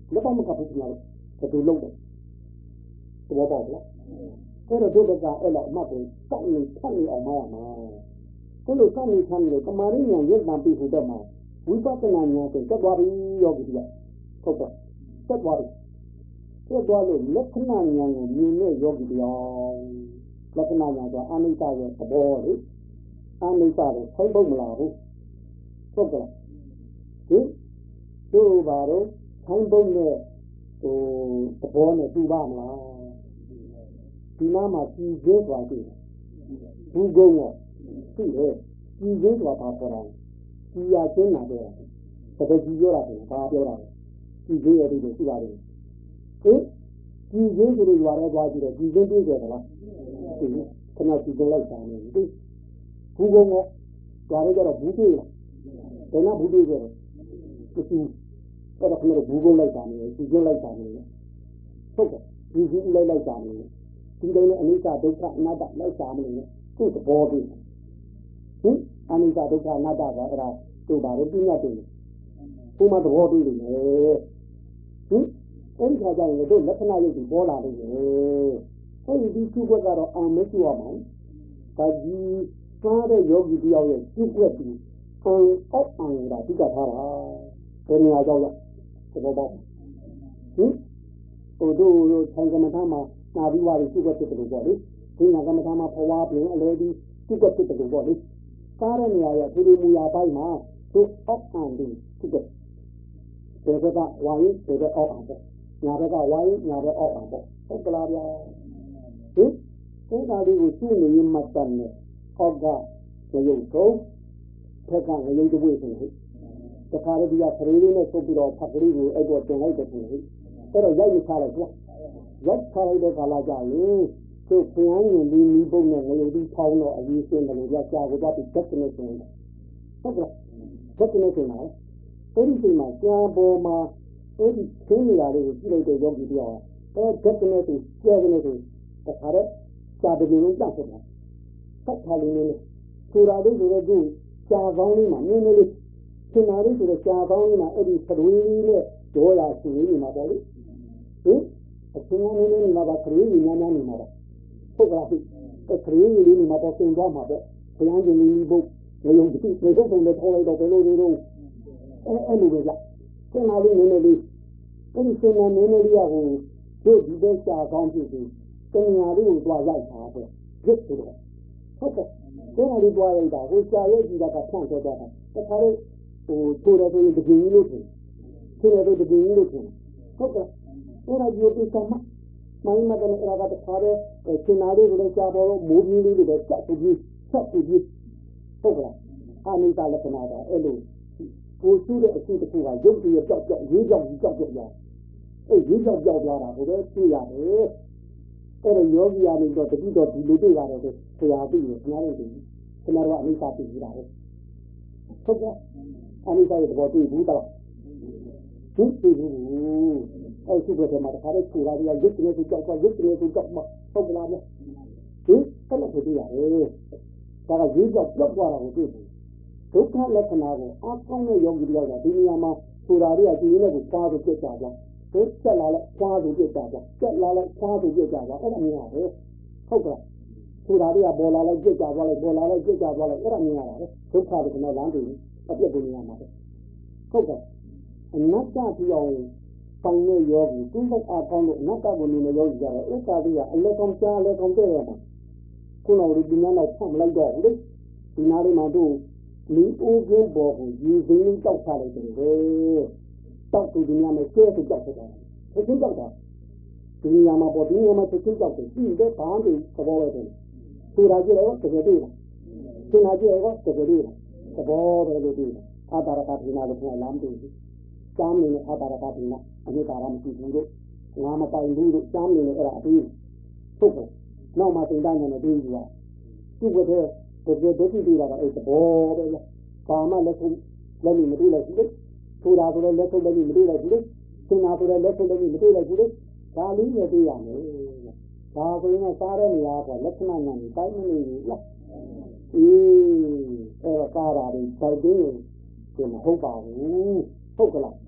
လက်တော့မကပ်ဘူးခင်ဗျာဘယ်လိုလုပ်လဲဘောပေါ့လားအဲ့တော့တို့ကအဲ့လိုအမှတ်ကိုစောင့်နေဖတ်နေအောင်မရမှာအဲ့လိုစောင့်နေဖတ်နေတမာရဉာဏ်ရုပ်တံပြီးဟိုတော့မှာဝိပဿနာဉာဏ်ကိုတက်သွားပြီယောဂီတွေကဟုတ်ပါတက်သွားပြီတက်သွားလို့လက္ခဏာဉာဏ်ကိုမြင်တဲ့ယောဂီတရားလက္ခဏာဉာဏ်ဆိုတာအနိစ္စရဲ့သဘောလေအနိစ္စကိုဆိုင်ဖို့မလားဘူးဟုတ်ကဲ့ဒီတို့ပါတော့ဆိုင်ဖို့နဲ့ဟိုသဘောနဲ့တူပါမလားဒီနားမှာကြည်ကျဲသွားပြီဘူးကုန်းတော့သိတယ်ကြည်ကျဲသွားတာပေါ်တော့ကြည်ရချင်းလာတော့တပည့်ကြီးပြောတာကဘာပြောတာလဲကြည်ကျဲရတဲ့လို့သိပါတယ်ဟင်ကြည်ကျဲဆိုလို့ရွာထဲသွားကြည့်တော့ကြည်ကျဲပြေးကြတယ်လားဒီခဏကြည်ကျဲလိုက်တာနေဒီဘူးကုန်းတော့ရွာထဲကျတော့ဘူးပြေးလားဘယ်နာဘူးပြေးကြတယ်သူအဲ့တော့ခဏဘူးကုန်းလိုက်တာနေကြည်ကျဲလိုက်တာနေဟုတ်ကဲ့ကြည်ကျဲလိုက်လိုက်တာနေဒီတိုင်းနဲ့အနိစ္စဒုက္ခအနတ္တလိုက်စားမလို့သူ့သဘောတည်းဟင်အနိစ္စဒုက္ခအနတ္တကအဲ့ဒါသူ့ဘာလို့ပြညတ်တယ်ဥမာသဘောတည်းနေတယ်ဟင်အဲ့ဒီခါကျရင်တို့လက္ခဏာရုပ်ကိုပေါ်လာတယ်အဲ့ဒီဒီချုပ်ကတော့အာမရှိရမှာဒါကြီးစားတဲ့ယောဂီတယောက်ရဲ့ချုပ်ွက်ပြီးအောင်းအောက်အောင်တာဒီကထားတာဘယ်နေရာကြောက်လဲသဘောပေါက်ဟင်ဟိုတို့ထိုင်ကမ္မထာမှာနာပြီးသွားပြီစုပ်ဖြစ်တယ်လို့ပေါ့လေဒီနာကမ္မထာမှာဘဝပြင်အလဲပြီးစုပ်ဖြစ်တယ်လို့ပေါ့လေစားတဲ့နေရာရဲ့ဒီလိုမူရာပိုင်းမှာတို့အောက်အောင်ပြီးစုပ်တယ်ဒီဘက်ကဝိုင်းဒီဘက်အောက်အောင်ပေါ့ညာဘက်ကဝိုင်းညာဘက်အောက်အောင်ပေါ့ဟုတ်ကလားဗျာဟင်ဒီကားလေးကိုစုနေရင်မှတ်တယ်နဲ့အောက်ကငရုတ်ဆုံးဘက်ကငရုတ်တပွေးဆိုဟိတခါလေးဒီကခရီးလေးနဲ့ဆုပ်ပြီးတော့ဖက်ကလေးကိုအဲ့တော့တင်လိုက်တယ်ဆိုဟိအဲ့တော့ရိုက်ရချလိုက်ကွာရက်ထားလိုက်တဲ့ကာလကြရင်သူ့ပြန်ရင်ဒီမိဘုံနဲ့ငရုတ်ဒီဖောင်းတော့အရေးစင်းတယ်လို့ကြာကြာကိုသွားပြီးတက်ကနေဆိုရင်ဟုတ်ကဲ့တက်ကနေဆိုရင်အဲ့ဒီချိန်မှာကြာပေါ်မှာအဲ့ဒီခင်းနေတာလေးကိုကြည့်လိုက်တဲ့ယောဂီတရားအဲတက်ကနေဆိုကြာကနေဆိုတခါတော့ကြာတည်းလုံးတက်ဖြစ်တာဆက်ထားလို့နေဆိုတာလေးဆိုတော့သူကြာကောင်းလေးမှာနည်းနည်းလေးခင်းနာလေးဆိုတော့ကြာကောင်းလေးမှာအဲ့ဒီသရွေးနဲ့ဒေါ်ရရှိနေမှာပေါ့လေဟင်အချင်းအချင်းလေးနေမှာပါခရီးကြီးများများနေမှာပါဟုတ်ကဲ့အဲ့ခရီးကြီးလေးနေမှာတော့သင်သွားမှာပေါ့ဘုရားရှင်ကြီးဘုတ်ငရုံတိနေတော့ပုံနဲ့ထောင်းလိုက်တော့ဘယ်လိုနေတော့အဲ့အဲ့လိုပဲကြသင်လာလေးနည်းနည်းလေးအဲ့ဒီသင်လာနည်းနည်းလေးကဟိုတို့ဒီဘက်ကြာကောင်းဖြစ်ပြီးသင်ညာလေးကိုတွားရိုက်တာပေါ့ရစ်ဆိုတော့ဟုတ်ကဲ့သင်လာလေးတွားရိုက်တာဟိုကြာရဲ့ကြီးကဖြန့်ထွက်သွားတာတခါလေးဟိုထိုးတယ်ဆိုရင်တပင်းကြီးလို့ထင်ထင်တယ်ဆိုတပင်းကြီးလို့ထင်ဟုတ်ကဲ့အဲ့ဒါကြိုးပြချမှာမိုင်းမတဲ့အဲ့ဒါကတခါတည်းသင်္နာလေးကိုလည်းကြာပေါ်တော့မိုးပြင်းလေးတွေပဲချက်ပြပြီးချက်ပြပြီးဟုတ်ကဲ့အာနိစ္စလက္ခဏာကအဲ့လိုကိုရှိတဲ့အရှိတစ်ခုကရုပ်တည်းကြောက်ကြောက်ရေးကြောက်ကြောက်ကြောက်ရအဲ့ရေးကြောက်ကြောက်သွားတာကိုပဲသိရတယ်အဲ့ဒါယောဂီယာနေတော့တတိတော့ဒီလိုတွေ့ရတယ်ဆိုဆရာသိတယ်ညားတယ်ဒီခဏတော့အနိစ္စသိနေတာပဲဟုတ်ကဲ့အနိစ္စရဲ့သဘောတွေ့ဘူးတော့ဒီသိဘူးအဲ့ဒီဘက်မှာတခါတော့ခြေလာပြီးရုပ်တည်းကိုကြောက်ကြောက်ရုပ်တည်းကိုကြောက်မှဟုတ်ကလားမဒီအဲ့လိုဖြစ်ရတယ်ဒါကရေးကြောက်ကြောက်သွားတာကိုတွေ့တယ်ဒုက္ခလက္ခဏာကိုအကောင်းတဲ့ယောဂီတွေကဒီနေရာမှာဆိုတာတွေကဒီနေ့ကိုပါလို့ပြတ်ကြကြဒုတက်လာလိုက်ပါလို့ပြတ်ကြကြတက်လာလိုက်ပါလို့ပြတ်ကြကြအဲ့ဒါမြင်ရတယ်ဟုတ်ကဲ့ဆိုတာတွေကပေါ်လာလိုက်ပြတ်ကြသွားလိုက်ပေါ်လာလိုက်ပြတ်ကြသွားလိုက်အဲ့ဒါမြင်ရတယ်ဒုက္ခလက္ခဏာလမ်းတွေအပြတ်ကိုမြင်ရမှာဟုတ်ကဲ့အနတ္တပြောင်းပေါင်းတဲ့ယောဂီသူ့ဘက်အကောင်းလို့အနတ္တကိုမြင်တဲ့ယောဂီကြတော့ဥစ္စာတွေကအလက်ကောင်းကြားလက်ကောင်းတဲ့ရမှာခုနကဒီနားတော့ဖတ်မလိုက်တော့ဘူးလေဒီနားလေးမှာတို့လီအိုးကင်းပေါ်ကိုရေစင်းတောက်ထားလိုက်တယ်ပဲတောက်သူဒီနားမှာကျဲသူတောက်ထားတာသူချင်းတောက်တာဒီနေရာမှာပေါ်ဒီနေရာမှာသူချင်းတောက်တယ်ဒီတဲ့ဘာမှသဘောပဲတယ်ဆိုတာကြည့်တော့တကယ်တွေ့လားသင်ဟာကြည့်တော့တကယ်တွေ့လားသဘောပဲလို့တွေ့တယ်အာတာရကဒီနာလို့ခေါ်လမ်းတွေ့တယ်ကျမ်းနေတဲ့အာတာရကဒီနာအနိတာရမရှိဘူးလို့ငါမပိုင်ဘူးလို့ကျမ်းနေနဲ့အဲ့ဒါအပြီးဟုတ်ကဲ့နောက်မှသင်တိုင်းနဲ့တွေ့ကြည့်ရသူ့ဘက်တည်းဘယ်ဒုတိယတွေ့တာကအဲ့သဘောပဲလားဘာမှလက်ခုလက်မတွေ့လိုက်ဘူးလေဆိုတာဆိုတော့လက်ခုလက်မတွေ့လိုက်ဘူးလေသင်္နာဆိုတော့လက်ခုလက်မတွေ့လိုက်ဘူးလေဒါလေးနဲ့တွေ့ရမယ်ဒါဆိုရင်စားတဲ့နေရာကလက္ခဏာညာနေတိုင်းမနေဘူးလားအေးအဲ့တော့စားတာတွေတိုက်တင်းကိုမဟုတ်ပါဘူးဟုတ်ကလား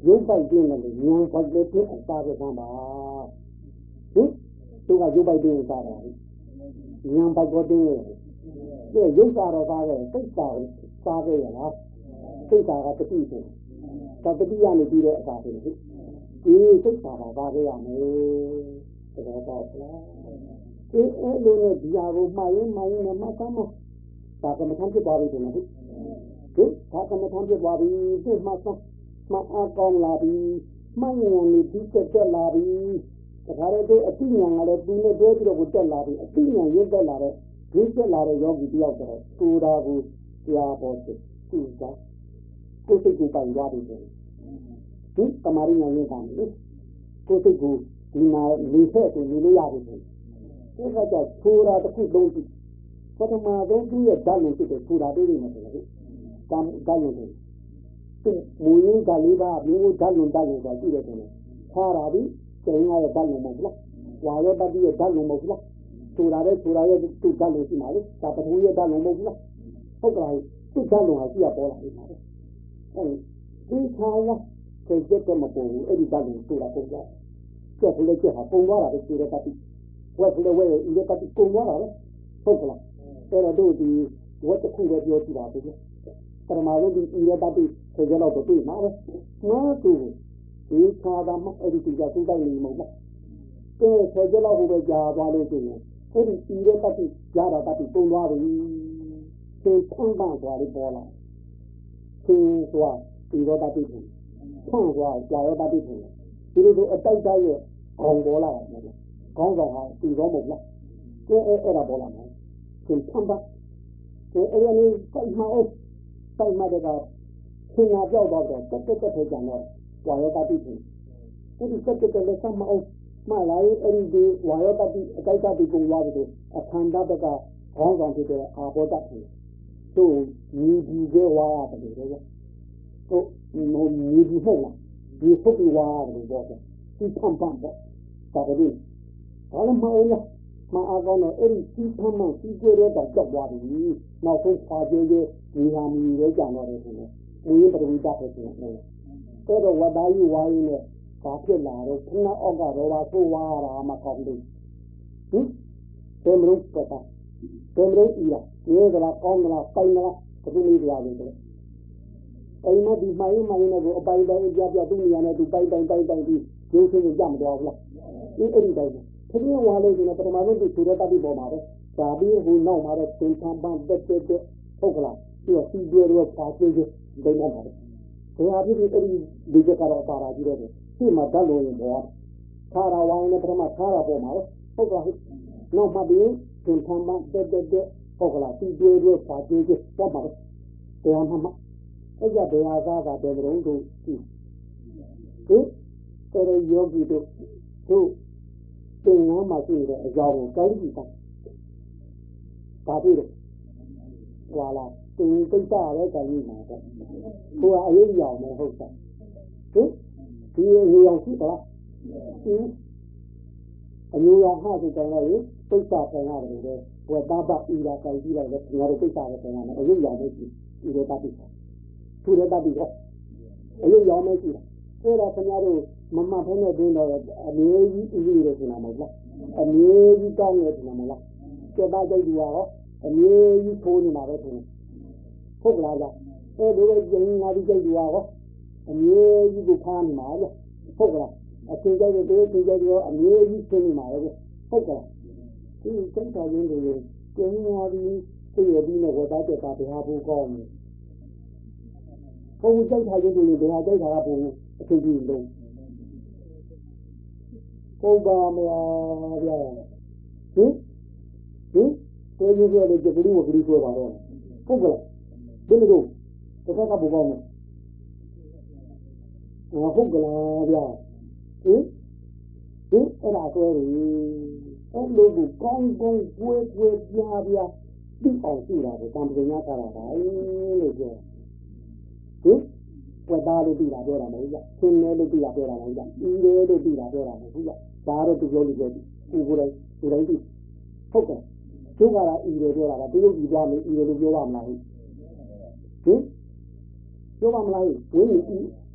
ရုပ်ပိုက်တင်းတယ်ဉာဏ်ပိုက်လည်းပြည့်အောင်စားရသမ်းပါဟင်သူကရုပ်ပိုက်တင်းစားတာဉာဏ်ပိုက်ကိုတင်းတယ်ဒီရုပ်စားတော့စားတယ်စိတ်စားစားခဲ့ရလားစိတ်စားကတတိဆိုတတိယနေပြီးတဲ့အစားတွေဟိဒီစိတ်စားတာစားခဲ့ရမယ်တော်တော့လားအဲအဲ့လိုနဲ့ဒီဟာကိုမှားရင်မှားရင်မတမ်းမဒါကမထမ်းဖြစ်သွားပြီတဲ့ဟိဟင်ဒါကမထမ်းဖြစ်သွားပြီသူ့မှာဆုံးမအားကောင်းလာပြီမှန်ဉာဏ်နဲ့ဒီတက်တက်လာပြီဒါကြတဲ့အသိဉာဏ်ကလည်းသူနဲ့တွဲပြီးတော့ကိုတက်လာပြီအသိဉာဏ်ရင့်တက်လာတဲ့ရင့်တက်လာတဲ့ယောဂီတယောက်တော့ဆိုတာကိုကြားပေါ်စစ်သူ့ကကိုယ်စိတ်ကိုပိုင်သွားပြီဆိုဒီတမာရီဉာဏ်ရင့်တာလေကိုယ်စိတ်ကိုဒီမှာလေဖက်ကိုနေလို့ရပြီဆိုဒီကကြဆိုတာတစ်ခုလုံးကြည့်ပထမဆုံးသူ့ရဲ့ဓာတ်လုံးဖြစ်တဲ့ဆိုတာလေးတွေမှာဆိုတော့ကံဓာတ်လုံးတွေသူမူရင်းကလေးပါမျိုးဓာတ်လုံးဓာတ်လုံးဆိုကြည့်တယ်ဆိုရင်ခါရာပြီးကျင်းရတဲ့ဓာတ်လုံးမဟုတ်လားဝါရောတတိရဲ့ဓာတ်လုံးမဟုတ်လားဆိုတာတဲ့ဆိုတာရဲ့သူ့ဓာတ်လုံးရှိမှာလေဒါပထဝီရဲ့ဓာတ်လုံးမဟုတ်လားဟုတ်ကဲ့သူ့ဓာတ်လုံးဟာရှိရပေါ်လာပြီအဲဒီခါရကိုကြက်မပေါ်ဘူးအဲ့ဒီဓာတ်လုံးဆိုတာပုံကြကျက်ဖလဲကျက်ဟာပုံသွားတာပဲဆိုတဲ့တတိဝက်ဖလဲဝဲဤတဲ့တတိပုံသွားတာပဲဟုတ်ကဲ့အဲ့တော့တို့ဒီဝက်တစ်ခုပဲပြောကြည့်ပါဦးလေပရမလို့ဒီဤတဲ့တတိဆိုကြတော့တွေ့မှာပဲနော်သူဒီခါတာမအဲ့ဒီကသူ့တိုင်းနေမဟုတ်လားအဲဆိုကြတော့ဘုပဲကြာသွားလို့ရှိရင်အဲ့ဒီဤတဲ့တတိကြာတာတတိပုံသွားပြီသင်ဆန်းပန်းသွားလို့ပေါ်လာသင်သွားဤတဲ့တတိကိုဆန်းသွားကြာတဲ့တတိကိုဒီလိုဆိုအတိုက်တိုက်ရဲ့အောင်ပေါ်လာတယ်လေကောင်းဆောင်ဟာဒီတော့မဟုတ်လားအဲအဲအဲ့ဒါပေါ်လာတယ်သင်ဆန်းပန်းအဲအဲ့ဒီလေးစိုက်မအောင်စိုက်မတဲ့ကသင်ညာပြောက်တော့တော့တက်တက်တက်ကြံတော့ဝါယောတတိကိုအဲ့ဒီတက်တက်တက်လက်ဆောင်မအောင်မလာရင်အဲ့ဒီဝါယောတတိအတိုက်တတိကိုလာပြီးအခန္ဓာတကခေါင်းဆောင်ဖြစ်တဲ့အာဘောတကိုသူ့ညီဒီကဝါရတယ်လေဟုတ်ညီဒီဟုတ်လားဒီဖုတ်ဝါရတယ်ပေါ့ဒီဖန်ဖန်ပေါ့ဒါကလေးဘာလဲမအောင်လားမအားကောင်းတော့အဲ့ဒီစီးဖမ်းမှစီးကြဲတဲ့တော့ကြောက်သွားပြီနောက်ဆုံးဖာကျဲကျဲဒီဟာမီရဲကြံတော့တယ်ဆိုတော့မူရင်းပထဝီဓာတ်ပဲဆိုတော့အဲ့တော့ဝတ္တာယဝါယင်းနဲ့ဘာဖြစ်လာတော့ခဏအောက်ကတော့ဘာဆိုးဝါရတာမှကောင်းလို့ဟင်ဘယ်မလို့ပတ်တာဘယ်မလို့ဤလားဒီကလာကောင်းကလားပိုင်ကလားဘယ်လိုလေးတရားလဲတဲ့အိမ်မဒီမိုင်းမိုင်းနဲ့ကိုအပိုင်တိုင်းကြပြသူ့နေရာနဲ့သူပိုင်တိုင်းတိုင်းတိုင်းပြီးရိုးချင်းကြမတော်ဘူးလားဒီအဲ့ဒီတိုင်းခင်းဝါလို့ဒီပထမဆုံးသူဆိုတဲ့တတိပေါ်မှာပဲဒါပြီးဟိုနောက်မှာတော့သင်္ချမ်းပန်းတက်တက်တက်ဟုတ်ကလားသူကစီးတွေတော့ပါကျင်းချင်းဒိမ့်နေတာဘယ်ဟာဖြစ်ဖြစ်အဲ့ဒီဒီကကတော့ပါလာကြည့်တော့ဒီမှာဓာတ်လို့ရင်ပေါ်ခါရဝိုင်းနဲ့ပထမခါရပေါ်မှာဟုတ်ကလားနောက်မှပြီးသင်္ချမ်းပန်းတက်တက်တက်ဟုတ်ကလားစီးတွေတော့ပါကျင်းချင်းပေါ်မှာတရားမှမအဲ့ကြဘယ်ဟာသားကဘယ်လိုတို့ဒီဒီအဲ့ဒီယောဂီတို့တို့သင်္ကန်းမှာရှိတဲ့အကြောင်းကိုတိုင်းကြည့်တာဒါပြီးတော့ဟွာလာသင်သိတာလည်းတိုင်းကြည့်မှာပေါ့ကိုကအရေးကြီးအောင်မဟုတ်တာဟင်ဒီလိုအောင်ရှိပါလားဒီအမျိုးအဟာဆိုတဲ့လေသိတာပြန်ရတယ်လေဝတ်သားပါဤလာတိုင်းကြည့်လိုက်လေငါတို့သိတာလည်းပြန်ရတယ်အရေးအောင်မရှိဒီလိုတတ်ပြီသူလည်းတတ်ပြီဟောအရေးအောင်မရှိအဲ့ဒါခင်ဗျားတို့မမဖုံးနဲ့တွင်းတော့အမျိုးကြီးအရေးရတယ်ဆိုတာမဟုတ်လားအမျိုးကြီးကောင်းတယ်ဆိုတာမဟုတ်လားကျက်သားကြိုက်သူရောအမျိုးကြီးထိုးနေတာပဲဆိုဟုတ်ကလားလားအဲ့ဒီလိုကျင်းငါဒီကြိုက်သူရောအမျိုးကြီးကိုဖားနေမှာလေဟုတ်ကလားအချင်းကြိုက်တဲ့တေးကြိုက်တယ်ရောအမျိုးကြီးရှင်းနေမှာလေဟုတ်ကလားဒီစံတော်ရင်းတွေကျင်းငါဒီသိရပြီးနဲ့ဝတ်သားကျက်သားဘယ်ဟာဘူးကောင်းလဲဘုံကြိုက်ထားခြင်းတွေဘယ်ဟာကြိုက်တာကဘူးအချင်းကြီးလုံးဟုတ်ပါမလားဗျာဟင်ဟင်ကိုကြီးကလည်းကြက်ကလေးဝကလေးဆိုပါတော့ဟုတ်ကဲ့ဒီလိုတော့တစ်ခါကဘုကောင်းမယ်ဟုတ်ကလားဗျာဟင်ဟင်အဲ့ဒါဆိုရင်အဲ့လိုကိုကောင်းကောင်းပွဲပွဲပြားပြားပြီးအောင်ကြည့်တာကိုတန်ပညာကြတာပါလို့ပြောဟင်ဝတ်သားလို့ပြီးတာပြောတာမဟုတ်လားဆင်းရဲလို့ပြီးတာပြောတာမဟုတ်လားဤရဲလို့ပြီးတာပြောတာမဟုတ်လားဒါတော့သူပြောလို့ပြောတယ်သူကိုယ်တိုင်သူတိုင်းသိဟုတ်ကဲ့သူကလာဤရဲပြောတာကသူတို့ကြည့်သွားမယ်ဤရဲလို့ပြောပါမလားဟင်ပြောပါမလားဝင်းဤ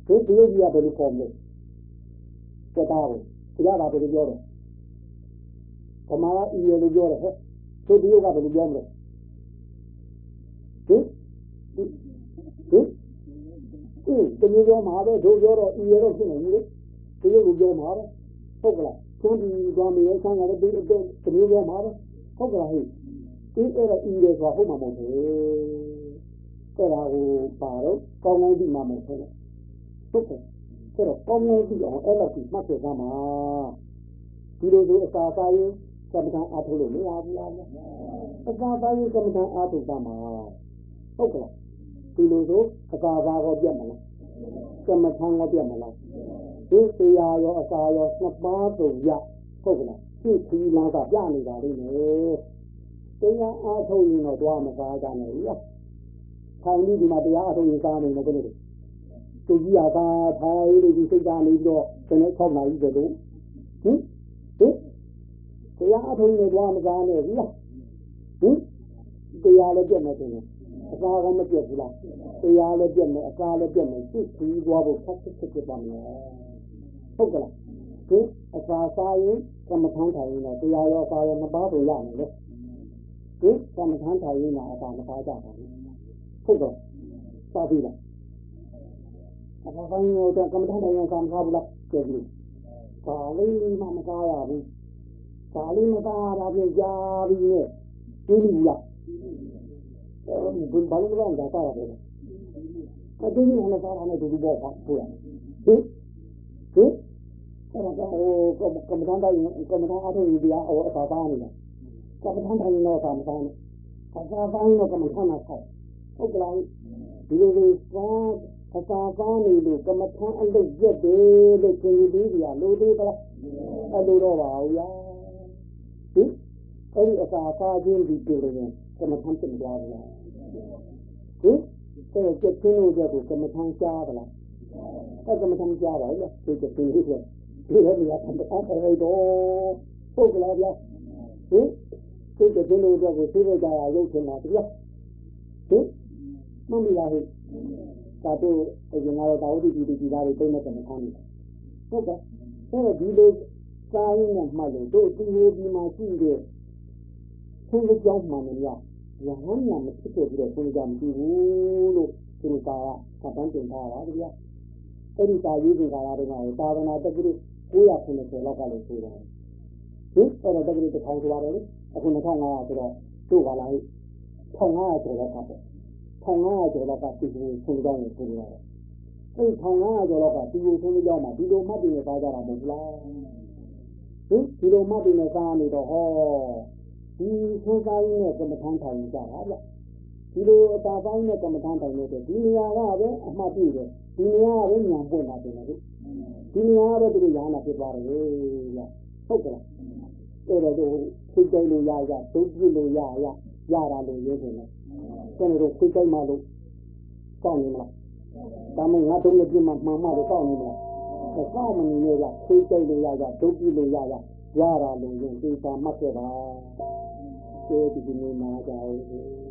ဒီဒီလိုကြီးရတယ်လို့ပေါ်လို့စတားကိုတရားတာပဲပြောတယ်ကမာအီရလို့ပြောတယ်ဟဲ့သူဒီလိုကဘယ်လိုပြောမလဲဟင်ဟင်အေးတမျိုးပြောမှာပဲတို့ပြောတော့အီရတော့ဖြစ်နေပြီလေဒီလိုလိုပြောမှာပဲဟုတ်ကလားသူဒီသွားမေးဆန်းရတဲ့ဒီအတဲ့တမျိုးပြောမှာပဲဟုတ်ကလားဟဲ့ဒီအဲ့ဒါအီရဆိုတာဟုတ်မှာမဟုတ်ဘူးအဲ့ဒါကိုပါတော့ကောင်းကောင်းသိမှာမဟုတ်ဘူးဟုတ်ကဲ့အဲ့တော့ကောင်းကောင်းသိအောင်အဲ့လိုသိမှတ်ပြသားမှာဒီလိုဆိုအစာစားရင်ကမ္မထာအားထုတ်လို့မရဘူးလားအစာစားရင်ကမ္မထာအားထုတ်သားမှာဟုတ်ကဲ့ဒီလိုဆိုအစာစားကိုပြတ်မလားကမ္မထာကိုပြတ်မလားဒီတရားရောအစာရောနှစ်ပါးသုံးရဟုတ်ကဲ့ဒီခီလာကပြနေတာလေးနဲ့တရားအားထုတ်ရင်တော့တွားမစားကြနဲ့ဘူးလားခိုင်ပြီးဒီမှာတရားအားထုတ်ရင်စားနေတယ်ဘယ်လိုလဲသူကြီးကသာထိုင်လို့ဒီစိတ်သားနေပြီးတော့ဒီနေ့၆နာရီပဲလို့ဟင်ဟင်တရားအထုံးနဲ့သွားမစားနဲ့ဘူးလားဟင်တရားလည်းပြတ်နေတယ်အစာကမပြတ်ဘူးလားတရားလည်းပြတ်နေအစာလည်းပြတ်နေစိတ်ကြီးသွားဖို့ဆက်ဆက်ဖြစ်ပါမယ်ဟုတ်ကဲ့ဟင်အစာစားရင်ကမ္မထမ်းထိုင်ရင်တော့တရားရောအစာရောနှစ်ပါးကိုရမယ်လေဟင်ကမ္မထမ်းထိုင်ရင်တော့အစာမစားကြပါဘူးဟုတ်ကဲ့စားပြီလားအစာဆိုင်ရောကမ္မထမ်းထိုင်ရင်စားမစားဘူးလားကြည့်ပြီဒါလေးမှမစားရဘူးဒါလေးမသားတာပြကြပြီးနဲ့သိဘူးလားအဲဒီဘာလို့လဲကြာတာလဲအဲဒီနေ့လည်းစားတာနဲ့ဒီလိုပေါ့ပါဟုတ်လားဟင်ဟင်အဲ့ဒါတော့ကမ္မထမ်းတိုင်းကမ္မထမ်းအားထုတ်ရတရားဟောအသာသားနေတယ်ကမ္မထမ်းတိုင်းတော့ကမ္မထမ်းနဲ့အသာသားတော့ကမ္မထမ်းမှာဆက်ဟုတ်ကလားဒီလိုလိုသွားအသာသားနေလို့ကမ္မထမ်းအလုပ်ရက်တယ်လို့ခင်ဗျားကြီးကလိုသေးသလားအဲ့လိုတော့ပါဘူးလားဟင်အဲ့ဒီအစာစားခြင်းဒီပြည်ရင်ကမ္မထမ်းပြင်ကြပါလားဟင်အဲ့ကျက်ချင်းလို့တဲ့ကိုကမ္မထမ်းကြားပါလားအဲ့ကမ္မထမ်းကြားပါလေဒီကျက်ချင်းလို့ဆိုဒီလည်းမရဘူးအဲ့ဒါတော့ဟုတ်ကလားဗျာဟင်ဒီကျက်ချင်းလို့တဲ့ကိုသိရကြရရုပ်ထင်တာဗျာဟင်မမလားဟဲ့ဒါတို့အရင်ကတော့တာဝတိဒီဒီသားတွေတုံးတဲ့ကမ္မထမ်းနေဟုတ်ကဲ့အဲ့ဒါဒီလိုစားရင်းနဲ့မှတ်လို့တို့ဒီလိုဒီမှာရှိတဲ့ဆင်းရဲကြောင်းမှန်တယ်လားရဟန်းညာမဖြစ်တဲ့ပြီးတော့ဆင်းရဲကြောင်းမရှိဘူးလို့သူတို့ကကပန်းတင်ထားတာဗျာအဲ့ဒီသာရေးတွေကလာတော့သာသနာတက္ကသိုလ်ကိုးရာခုနှစ်ဆယ်လောက်ကလည်းဆိုတာဒီအဲ့တော့တက္ကသိုလ်တစ်ထောင်ဆိုရတယ်လေအခုနှစ်ထောင်ငါးရာဆိုတော့တို့ကလာဟိထောင်ငါးရာကျော်လောက်ကပေါ့ထောင်ငါးရာကျော်လောက်ကဒီလိုဆင်းရဲကြောင်းကိုဆိုရတယ်အဲ့ထောင်ငါးရာကျော်လောက်ကဒီလိုဆင်းရဲကြောင်းမှာဒီလိုမှတ်တင်နေသားကြတာမဟုတ်လားဟင်ဒီလိုမှတ်တင်နေသားနေတော့ဟောဒီသုံးစားရင်းနဲ့ကမ္မထမ်းထိုင်ကြတာဗျဒီလိုအတာပိုင်းနဲ့ကမ္မထမ်းထိုင်နေတဲ့ဒီနေရာကပဲအမှတ်ပြည့်တယ်ဒီနေရာကပဲညာပွင့်တာတင်တယ်ဒီနေရာကပဲသူတို့ညာနာဖြစ်သွားတယ်ဗျဟုတ်ကဲ့အဲ့တော့တို့သိကြလို့ရရဒုပြည့်လို့ရရရတာလို့ရေးတယ်နော်ကျွန်တော်တို့သိကြမှလို့ကောင်းနေမလားဒါမှငါတို့လည်းပြမှမှန်မှတော့ကောင်းနေမလားကောင်းမနေနဲ့ကသိကြလို့ရရဒုပြည့်လို့ရရရတာလို့ရင်ဒီသာမှတ်ခဲ့တာဒီဒီနေ့မှာကြာ